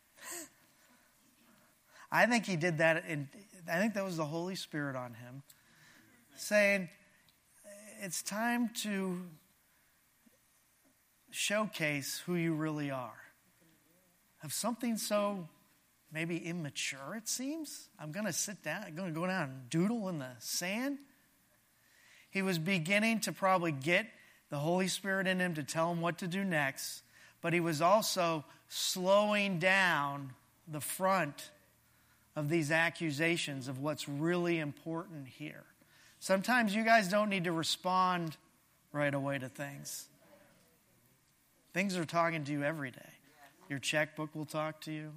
I think He did that, and I think that was the Holy Spirit on Him, saying, it's time to showcase who you really are. Of something so maybe immature, it seems. I'm going to sit down, I'm going to go down and doodle in the sand. He was beginning to probably get the Holy Spirit in him to tell him what to do next, but he was also slowing down the front of these accusations of what's really important here. Sometimes you guys don't need to respond right away to things. Things are talking to you every day. Your checkbook will talk to you.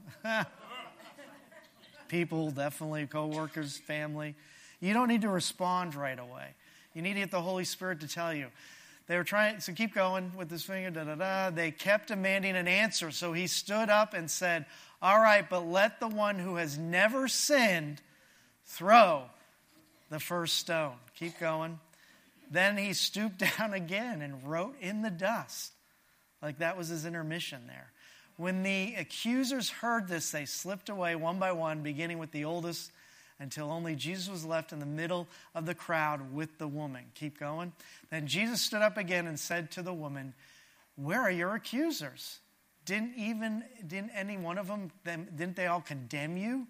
People, definitely, co-workers, family. You don't need to respond right away. You need to get the Holy Spirit to tell you. They were trying, so keep going with this finger, da-da-da. They kept demanding an answer. So he stood up and said, all right, but let the one who has never sinned throw the first stone. Keep going. Then he stooped down again and wrote in the dust. Like that was his intermission there. When the accusers heard this, they slipped away one by one, beginning with the oldest, until only Jesus was left in the middle of the crowd with the woman. Keep going. Then Jesus stood up again and said to the woman, where are your accusers? Didn't even, didn't any one of them, them, didn't they all condemn you?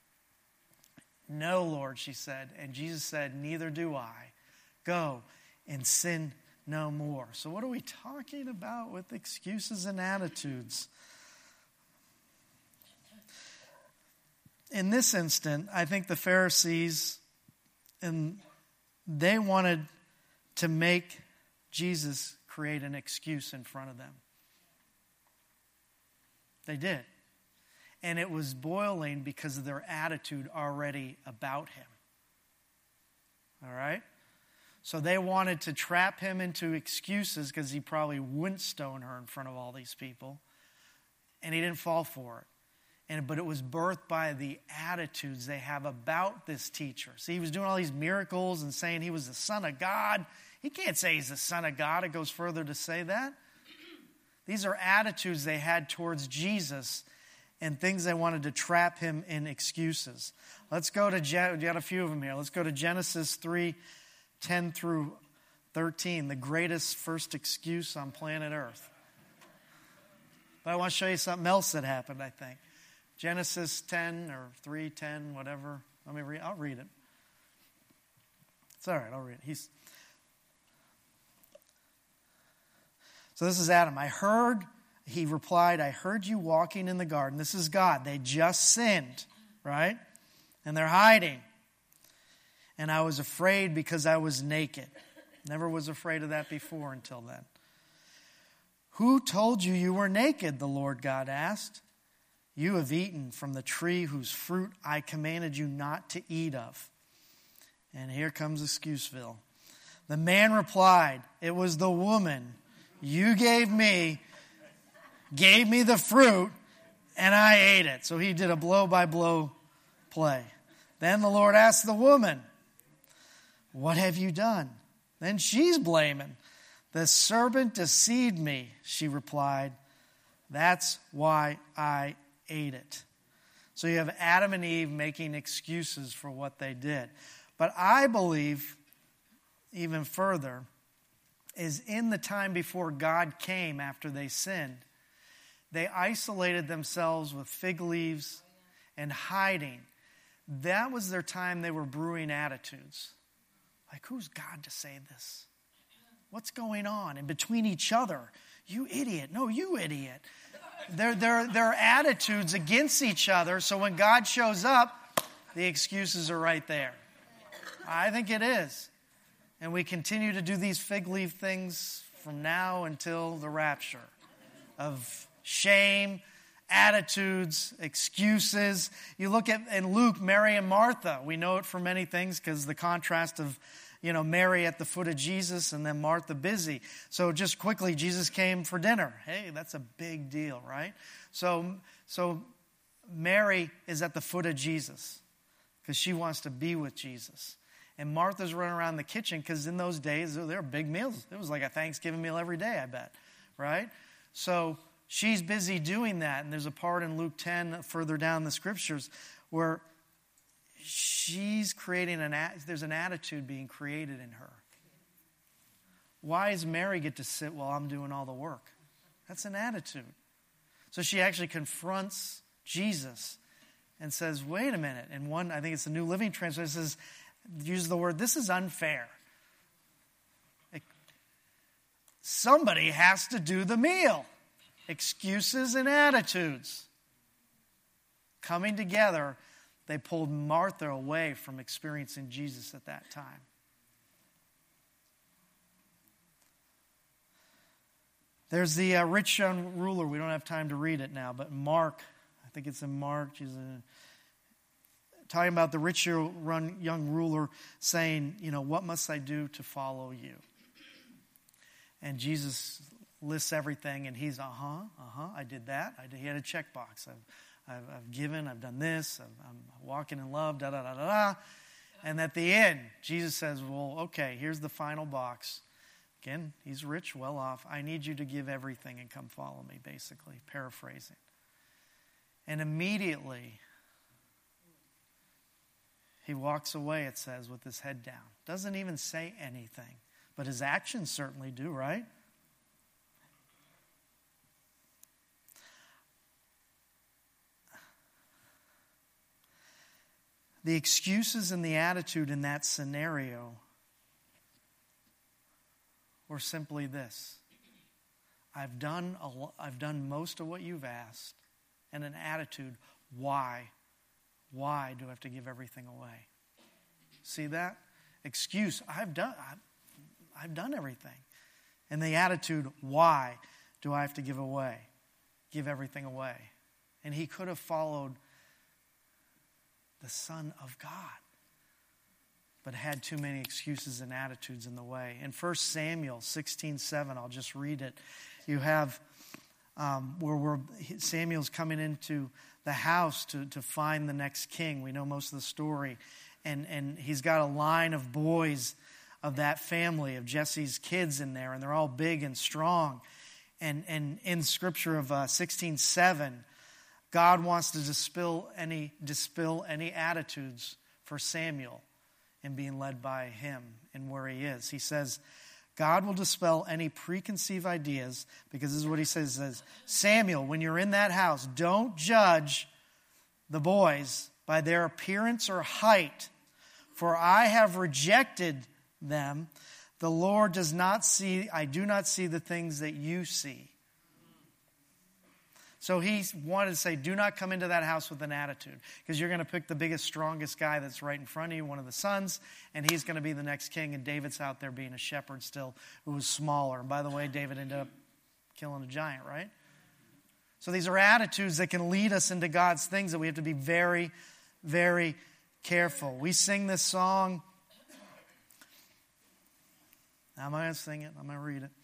No, Lord, she said. And Jesus said, neither do I. Go and sin no more. So what are we talking about with excuses and attitudes? In this instant, I think the Pharisees, and they wanted to make Jesus create an excuse in front of them. They did. And it was boiling because of their attitude already about him. All right? So they wanted to trap him into excuses because he probably wouldn't stone her in front of all these people. And he didn't fall for it. And, but it was birthed by the attitudes they have about this teacher. See, he was doing all these miracles and saying he was the Son of God. He can't say he's the Son of God. It goes further to say that. These are attitudes they had towards Jesus and things they wanted to trap him in excuses. Let's go to, Gen- we got a few of them here. Let's go to Genesis three, ten through thirteen, the greatest first excuse on planet Earth. But I want to show you something else that happened, I think. Genesis ten or three ten, whatever. Let me read. I'll read it. It's all right. I'll read it. He's. So this is Adam. I heard, he replied, I heard you walking in the garden. This is God. They just sinned, right? And they're hiding. And I was afraid because I was naked. Never was afraid of that before until then. Who told you you were naked? The Lord God asked. You have eaten from the tree whose fruit I commanded you not to eat of. And here comes Excuseville. The man replied, it was the woman you gave me, gave me the fruit, and I ate it. So he did a blow-by-blow play. Then the Lord asked the woman, what have you done? Then she's blaming. The serpent deceived me, she replied. That's why I ate it. So you have Adam and Eve making excuses for what they did. But I believe, even further, is in the time before God came after they sinned, they isolated themselves with fig leaves and hiding. That was their time they were brewing attitudes. Like, who's God to say this? What's going on? And between each other, you idiot. No, you idiot. Their, their, their attitudes against each other. So when God shows up, the excuses are right there. I think it is. And we continue to do these fig leaf things from now until the rapture of shame, attitudes, excuses. You look at in Luke, Mary and Martha. We know it for many things because the contrast of, you know, Mary at the foot of Jesus and then Martha busy. So just quickly, Jesus came for dinner. Hey, that's a big deal, right? So, so Mary is at the foot of Jesus because she wants to be with Jesus. And Martha's running around the kitchen because in those days, there were big meals. It was like a Thanksgiving meal every day, I bet, right? So she's busy doing that. And there's a part in Luke ten further down the scriptures where she's creating an, there's an attitude being created in her. Why does Mary get to sit while I'm doing all the work? That's an attitude. So she actually confronts Jesus and says, wait a minute. And one, I think it's the New Living Translation, says, uses the word, this is unfair. It, somebody has to do the meal. Excuses and attitudes. Coming together, they pulled Martha away from experiencing Jesus at that time. There's the uh, rich young ruler. We don't have time to read it now, but Mark, I think it's in Mark, she's in, talking about the rich young ruler saying, you know, what must I do to follow you? And Jesus lists everything, and he's, uh-huh, uh-huh, I did that. I did, he had a checkbox. I've, I've, I've given, I've done this, I'm, I'm walking in love, da-da-da-da-da. And at the end, Jesus says, well, okay, here's the final box. Again, he's rich, well off. I need you to give everything and come follow me, basically, paraphrasing. And immediately, he walks away, it says, with his head down. Doesn't even say anything. But his actions certainly do, right? The excuses and the attitude in that scenario were simply this. I've done a lo- I've done most of what you've asked. And an attitude, why? Why do I have to give everything away? See that? Excuse, I've done I've, I've done everything. And the attitude, why do I have to give away? Give everything away. And he could have followed the Son of God, but had too many excuses and attitudes in the way. In First Samuel sixteen seven, I'll just read it. You have um, where we're, Samuel's coming into the house to, to find the next king. We know most of the story. And, and he's got a line of boys of that family, of Jesse's kids in there, and they're all big and strong. And, and in Scripture of uh, sixteen seven, God wants to dispel any, dispel any attitudes for Samuel in being led by him and where he is. He says, God will dispel any preconceived ideas, because this is what he says. He says, Samuel, when you're in that house, don't judge the boys by their appearance or height, for I have rejected them. The Lord does not see, I do not see the things that you see. So he wanted to say, do not come into that house with an attitude, because you're going to pick the biggest, strongest guy that's right in front of you, one of the sons, and he's going to be the next king, and David's out there being a shepherd still who was smaller. And by the way, David ended up killing a giant, right? So these are attitudes that can lead us into God's things that we have to be very, very careful. We sing this song. I'm not going to sing it. I'm going to read it.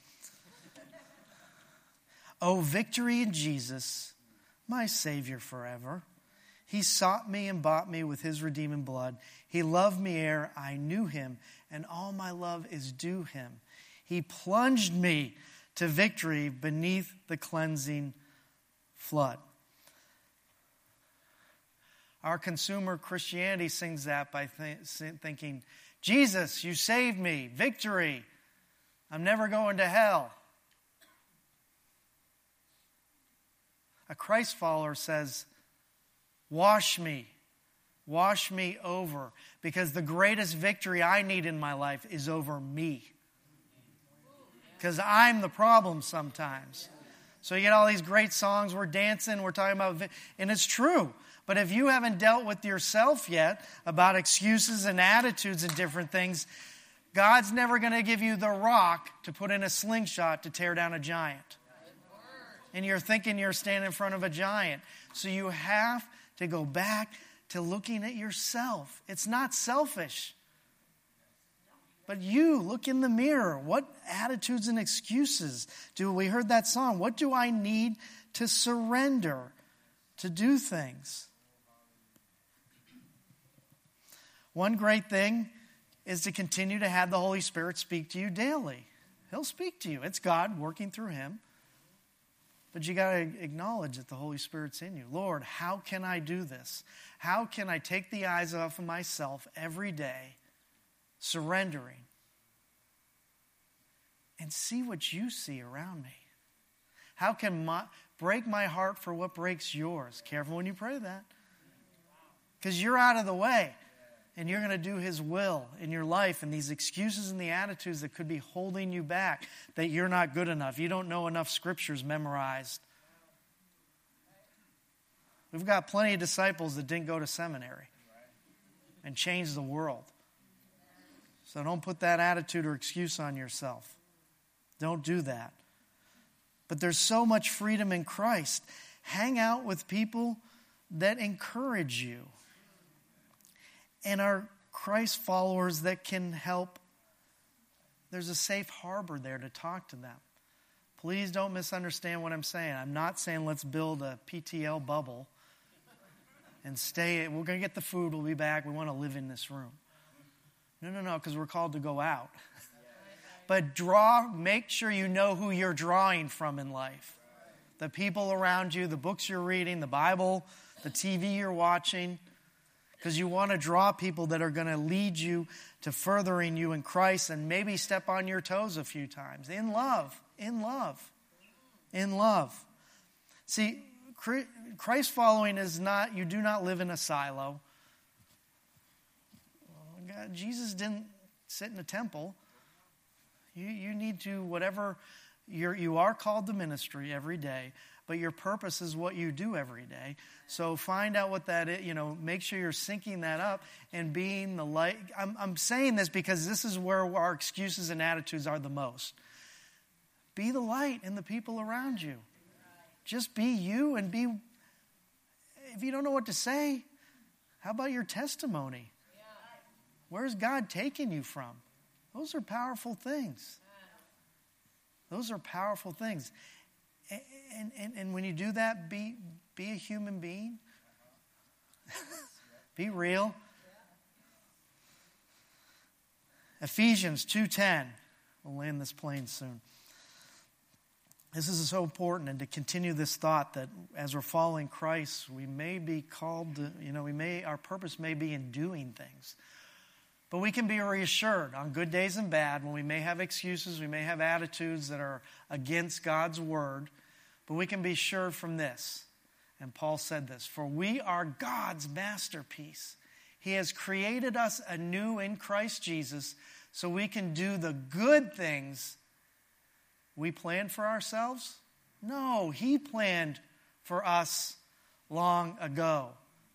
Oh, victory in Jesus, my Savior forever. He sought me and bought me with his redeeming blood. He loved me ere I knew him, and all my love is due him. He plunged me to victory beneath the cleansing flood. Our consumer Christianity sings that by th- thinking, Jesus, you saved me, victory, I'm never going to hell. A Christ follower says, wash me, wash me over, because the greatest victory I need in my life is over me. Because I'm the problem sometimes. So you get all these great songs, we're dancing, we're talking about, and it's true. But if you haven't dealt with yourself yet about excuses and attitudes and different things, God's never going to give you the rock to put in a slingshot to tear down a giant. And you're thinking you're standing in front of a giant. So you have to go back to looking at yourself. It's not selfish. But you, look in the mirror. What attitudes and excuses do we heard that song? What do I need to surrender to do things? One great thing is to continue to have the Holy Spirit speak to you daily. He'll speak to you. It's God working through him. But you got to acknowledge that the Holy Spirit's in you. Lord, how can I do this? How can I take the eyes off of myself every day, surrendering, and see what you see around me? How can my, break my heart for what breaks yours? Careful when you pray that. Because you're out of the way. And you're going to do His will in your life. And these excuses and the attitudes that could be holding you back, that you're not good enough, you don't know enough scriptures memorized. We've got plenty of disciples that didn't go to seminary and change the world. So don't put that attitude or excuse on yourself. Don't do that. But there's so much freedom in Christ. Hang out with people that encourage you and are Christ followers that can help. There's a safe harbor there to talk to them. Please don't misunderstand what I'm saying. I'm not saying let's build a P T L bubble and stay. We're going to get the food. We'll be back. We want to live in this room. No, no, no, because we're called to go out. But draw, make sure you know who you're drawing from in life. The people around you, the books you're reading, the Bible, the T V you're watching. Because you want to draw people that are going to lead you to furthering you in Christ and maybe step on your toes a few times. In love, in love, in love. See, Christ following is not, you do not live in a silo. God, Jesus didn't sit in a temple. You, you need to, whatever, you're, you are called to ministry every day, but your purpose is what you do every day. So find out what that is, you know, make sure you're syncing that up and being the light. I'm, I'm saying this because this is where our excuses and attitudes are the most. Be the light in the people around you. Just be you and be, if you don't know what to say, how about your testimony? Where's God taking you from? Those are powerful things. Those are powerful things. And, and, and when you do that, be, be a human being. Be real. Ephesians two ten. We'll land this plane soon. This is so important, and to continue this thought that as we're following Christ, we may be called to, you know, we may, our purpose may be in doing things. But we can be reassured on good days and bad, when we may have excuses, we may have attitudes that are against God's word, but we can be sure from this. And Paul said this, for we are God's masterpiece. He has created us anew in Christ Jesus so we can do the good things we planned for ourselves. No, He planned for us long ago.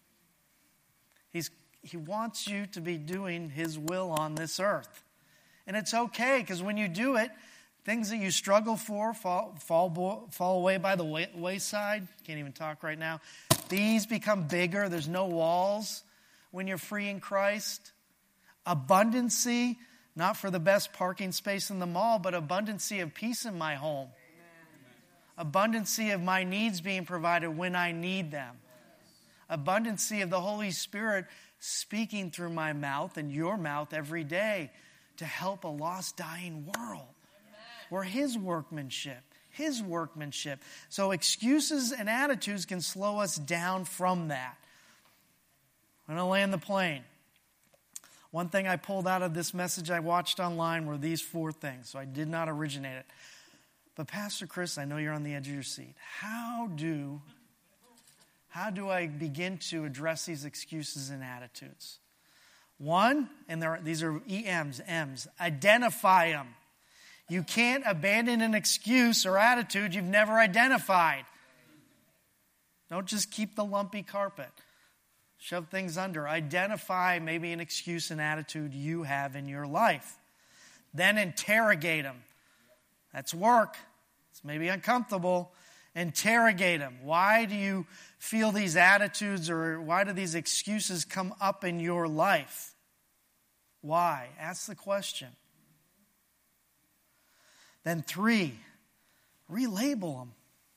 He's He wants you to be doing His will on this earth. And it's okay, because when you do it, things that you struggle for fall, fall, fall away by the way, wayside. Can't even talk right now. These become bigger. There's no walls when you're free in Christ. Abundancy, not for the best parking space in the mall, but abundancy of peace in my home. Amen. Abundancy of my needs being provided when I need them. Abundancy of the Holy Spirit speaking through my mouth and your mouth every day to help a lost, dying world. Amen. We're His workmanship, His workmanship. So excuses and attitudes can slow us down from that. I'm going to land the plane. One thing I pulled out of this message I watched online were these four things. So I did not originate it. But Pastor Chris, I know you're on the edge of your seat. How do... How do I begin to address these excuses and attitudes? One, and there are, these are E M's, M's, identify them. You can't abandon an excuse or attitude you've never identified. Don't just keep the lumpy carpet. Shove things under. Identify maybe an excuse and attitude you have in your life. Then interrogate them. That's work. It's maybe uncomfortable. Interrogate them. Why do you feel these attitudes, or why do these excuses come up in your life? Why? Ask the question. Then three, relabel them.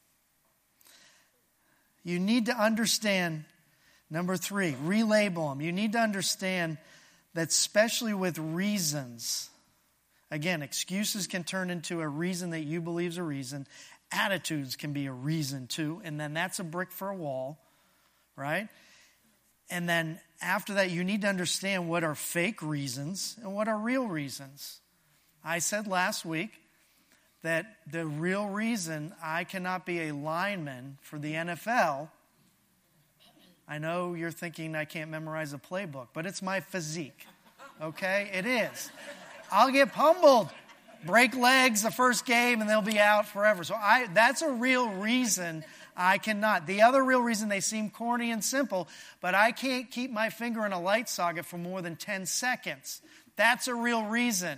You need to understand, number three, relabel them. You need to understand that especially with reasons, again, excuses can turn into a reason that you believe is a reason. Attitudes can be a reason too, and then that's a brick for a wall, right? And then after that, you need to understand what are fake reasons and what are real reasons. I said last week that the real reason I cannot be a lineman for the N F L, I know you're thinking I can't memorize a playbook, but it's my physique, okay? It is. I'll get pummeled, break legs the first game, and they'll be out forever. So I that's a real reason I cannot. The other real reason, they seem corny and simple, but I can't keep my finger in a light socket for more than ten seconds. That's a real reason.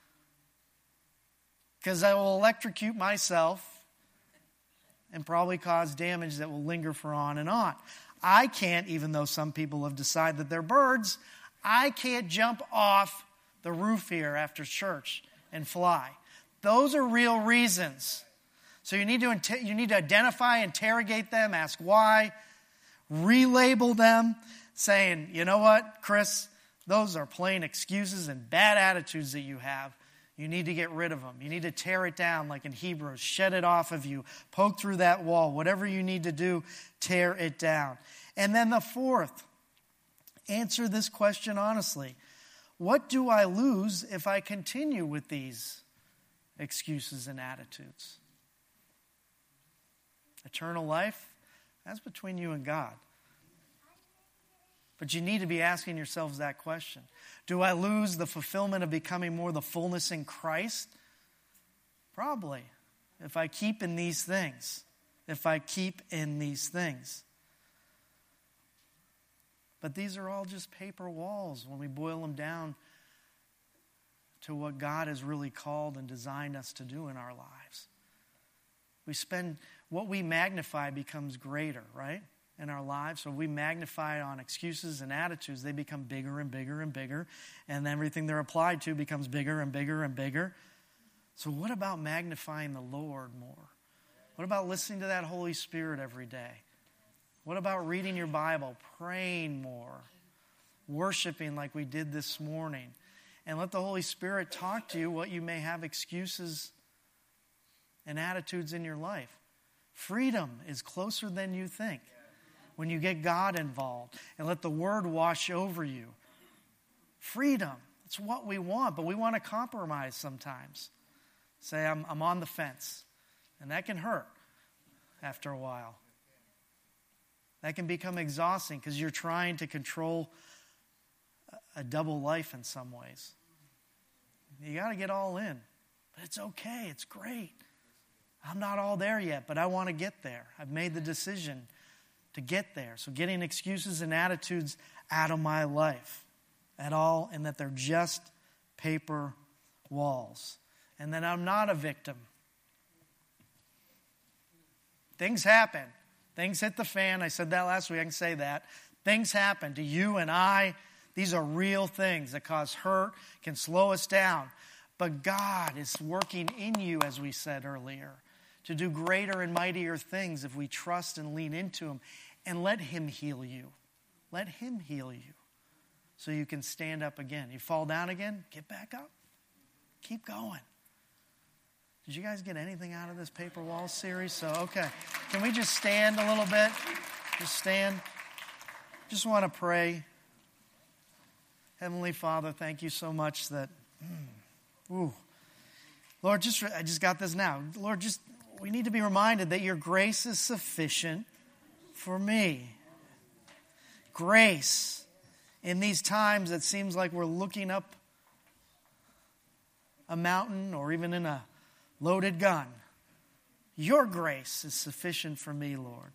Because I will electrocute myself and probably cause damage that will linger for on and on. I can't, even though some people have decided that they're birds, I can't jump off the roof here after church and fly. Those are real reasons. So you need to you need to identify, interrogate them, ask why, relabel them, saying, you know what, Chris, those are plain excuses and bad attitudes that you have. You need to get rid of them. You need to tear it down like in Hebrews. Shed it off of you. Poke through that wall. Whatever you need to do, tear it down. And then the fourth, answer this question honestly. What do I lose if I continue with these excuses and attitudes? Eternal life, that's between you and God. But you need to be asking yourselves that question. Do I lose the fulfillment of becoming more the fullness in Christ? Probably. If I keep in these things. If I keep in these things. But these are all just paper walls when we boil them down to what God has really called and designed us to do in our lives. We spend, what we magnify becomes greater, right? In our lives. So we magnify on excuses and attitudes, they become bigger and bigger and bigger, and everything they're applied to becomes bigger and bigger and bigger. So what about magnifying the Lord more? What about listening to that Holy Spirit every day? What about reading your Bible, praying more, worshiping like we did this morning, and let the Holy Spirit talk to you what you may have excuses and attitudes in your life. Freedom is closer than you think. When you get God involved and let the Word wash over you. Freedom, it's what we want, but we want to compromise sometimes. Say, I'm, I'm on the fence. And that can hurt after a while. That can become exhausting because you're trying to control a, a double life in some ways. You got to get all in. But it's okay, it's great. I'm not all there yet, but I want to get there. I've made the decision to get there. So getting excuses and attitudes out of my life at all, and that they're just paper walls. And that I'm not a victim. Things happen. Things hit the fan. I said that last week. I can say that. Things happen to you and I. These are real things that cause hurt, can slow us down. But God is working in you, as we said earlier, to do greater and mightier things if we trust and lean into Him. And let Him heal you. Let Him heal you so you can stand up again. You fall down again, get back up. Keep going. Did you guys get anything out of this Paper Wall series? So, okay. Can we just stand a little bit? Just stand. Just want to pray. Heavenly Father, thank you so much that, mm, ooh. Lord, just I just got this now. Lord, just we need to be reminded that your grace is sufficient for me. Grace in these times that seems like we're looking up a mountain or even in a loaded gun. Your grace is sufficient for me, Lord.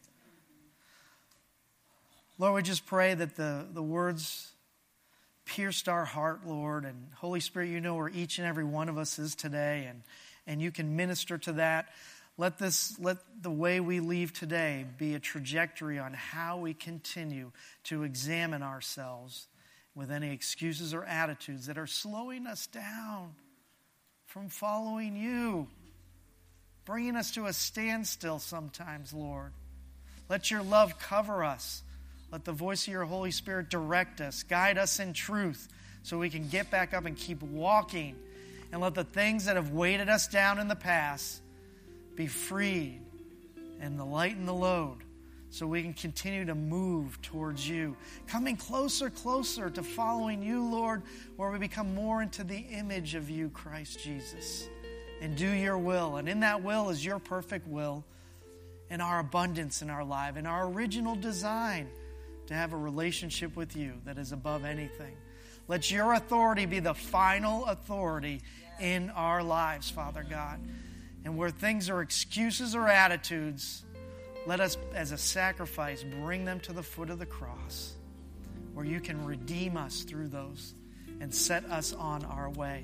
Lord, we just pray that the, the words pierced our heart, Lord. And Holy Spirit, you know where each and every one of us is today, and, and you can minister to that. Let this, let the way we leave today be a trajectory on how we continue to examine ourselves with any excuses or attitudes that are slowing us down from following you, bringing us to a standstill sometimes, Lord. Let your love cover us. Let the voice of your Holy Spirit direct us, guide us in truth so we can get back up and keep walking. And let the things that have weighted us down in the past be freed and the lighten the load so we can continue to move towards you. Coming closer, closer to following you, Lord, where we become more into the image of you, Christ Jesus. And do your will. And in that will is your perfect will and our abundance in our life and our original design to have a relationship with you that is above anything. Let your authority be the final authority in our lives, Father God. And where things are excuses or attitudes, let us, as a sacrifice, bring them to the foot of the cross, where you can redeem us through those and set us on our way.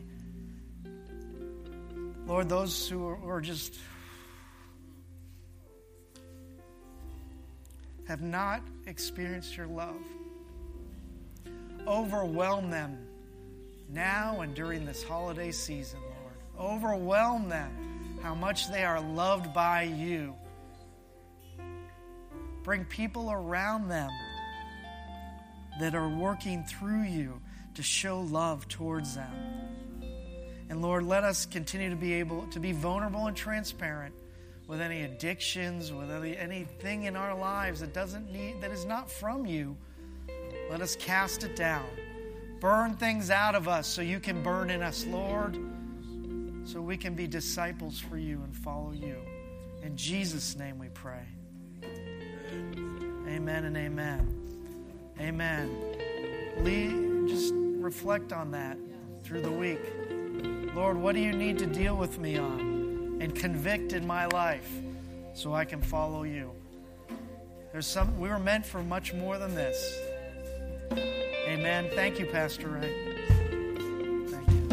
Lord, those who are, who are just have not experienced your love, overwhelm them now and during this holiday season, Lord. Overwhelm them how much they are loved by you. Bring people around them that are working through you to show love towards them. And Lord, let us continue to be able to be vulnerable and transparent with any addictions, with any, anything in our lives that doesn't need, that is not from you. Let us cast it down. Burn things out of us so you can burn in us, Lord, so we can be disciples for you and follow you. In Jesus' name we pray. Amen and amen. Amen. Lee, just reflect on that through the week. Lord, what do you need to deal with me on and convict in my life so I can follow you? There's some. We were meant for much more than this. Amen. Thank you, Pastor Ray. Thank you.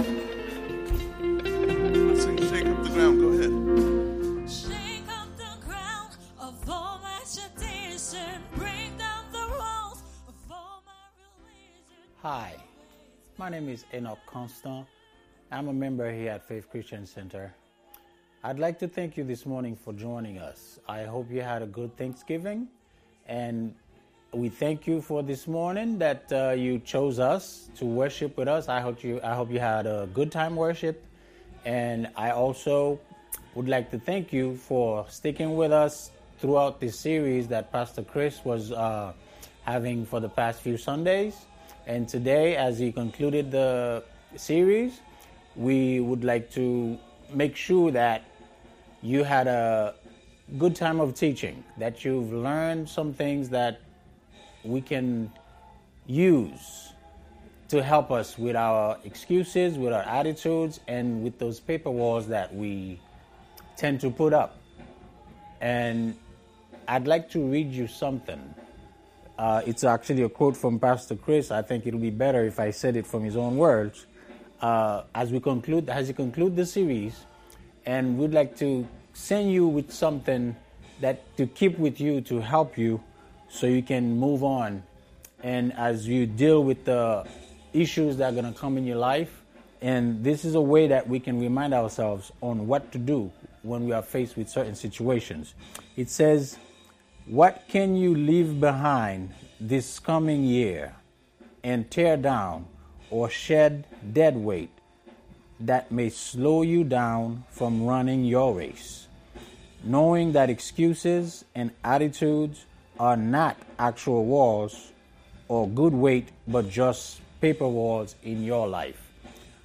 Let's sing Shake Up the Ground. Go ahead. Shake up the ground of all my tradition. Bring down the walls of all my religion. Hi, my name is Enoch Constant. I'm a member here at Faith Christian Center. I'd like to thank you this morning for joining us. I hope you had a good Thanksgiving, and we thank you for this morning that uh, you chose us to worship with us. I hope you I hope you had a good time worship, and I also would like to thank you for sticking with us throughout this series that Pastor Chris was uh, having for the past few Sundays. And today, as he concluded the series, we would like to make sure that you had a good time of teaching, that you've learned some things that we can use to help us with our excuses, with our attitudes, and with those paper walls that we tend to put up. And I'd like to read you something. Uh, it's actually a quote from Pastor Chris. I think it'll be better if I said it from his own words. Uh, as we conclude, as we conclude the series, and we'd like to send you with something that to keep with you, to help you, so you can move on. And as you deal with the issues that are going to come in your life, and this is a way that we can remind ourselves on what to do when we are faced with certain situations. It says, what can you leave behind this coming year and tear down or shed dead weight that may slow you down from running your race, knowing that excuses and attitudes are not actual walls or good weight, but just paper walls in your life.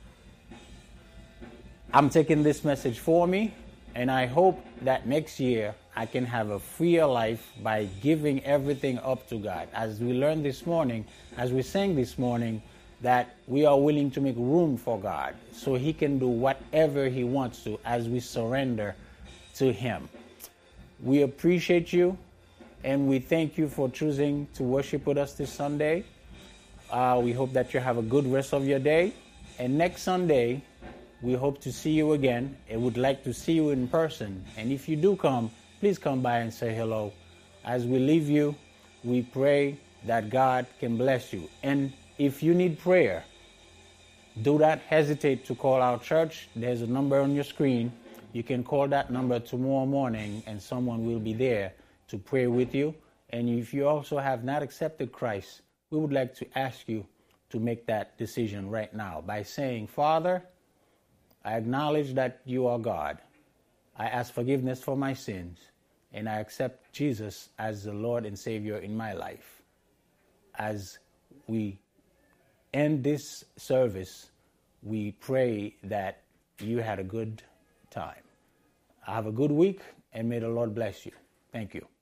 I'm taking this message for me, and I hope that next year I can have a freer life by giving everything up to God. As we learned this morning, as we sang this morning, that we are willing to make room for God so He can do whatever He wants to as we surrender to Him. We appreciate you, and we thank you for choosing to worship with us this Sunday. Uh, we hope that you have a good rest of your day. And next Sunday, we hope to see you again and would like to see you in person. And if you do come, please come by and say hello. As we leave you, we pray that God can bless you. And if you need prayer, do not hesitate to call our church. There's a number on your screen. You can call that number tomorrow morning and someone will be there to pray with you. And if you also have not accepted Christ, we would like to ask you to make that decision right now by saying, Father, I acknowledge that you are God. I ask forgiveness for my sins, and I accept Jesus as the Lord and Savior in my life. As we end this service, we pray that you had a good time. Have a good week, and may the Lord bless you. Thank you.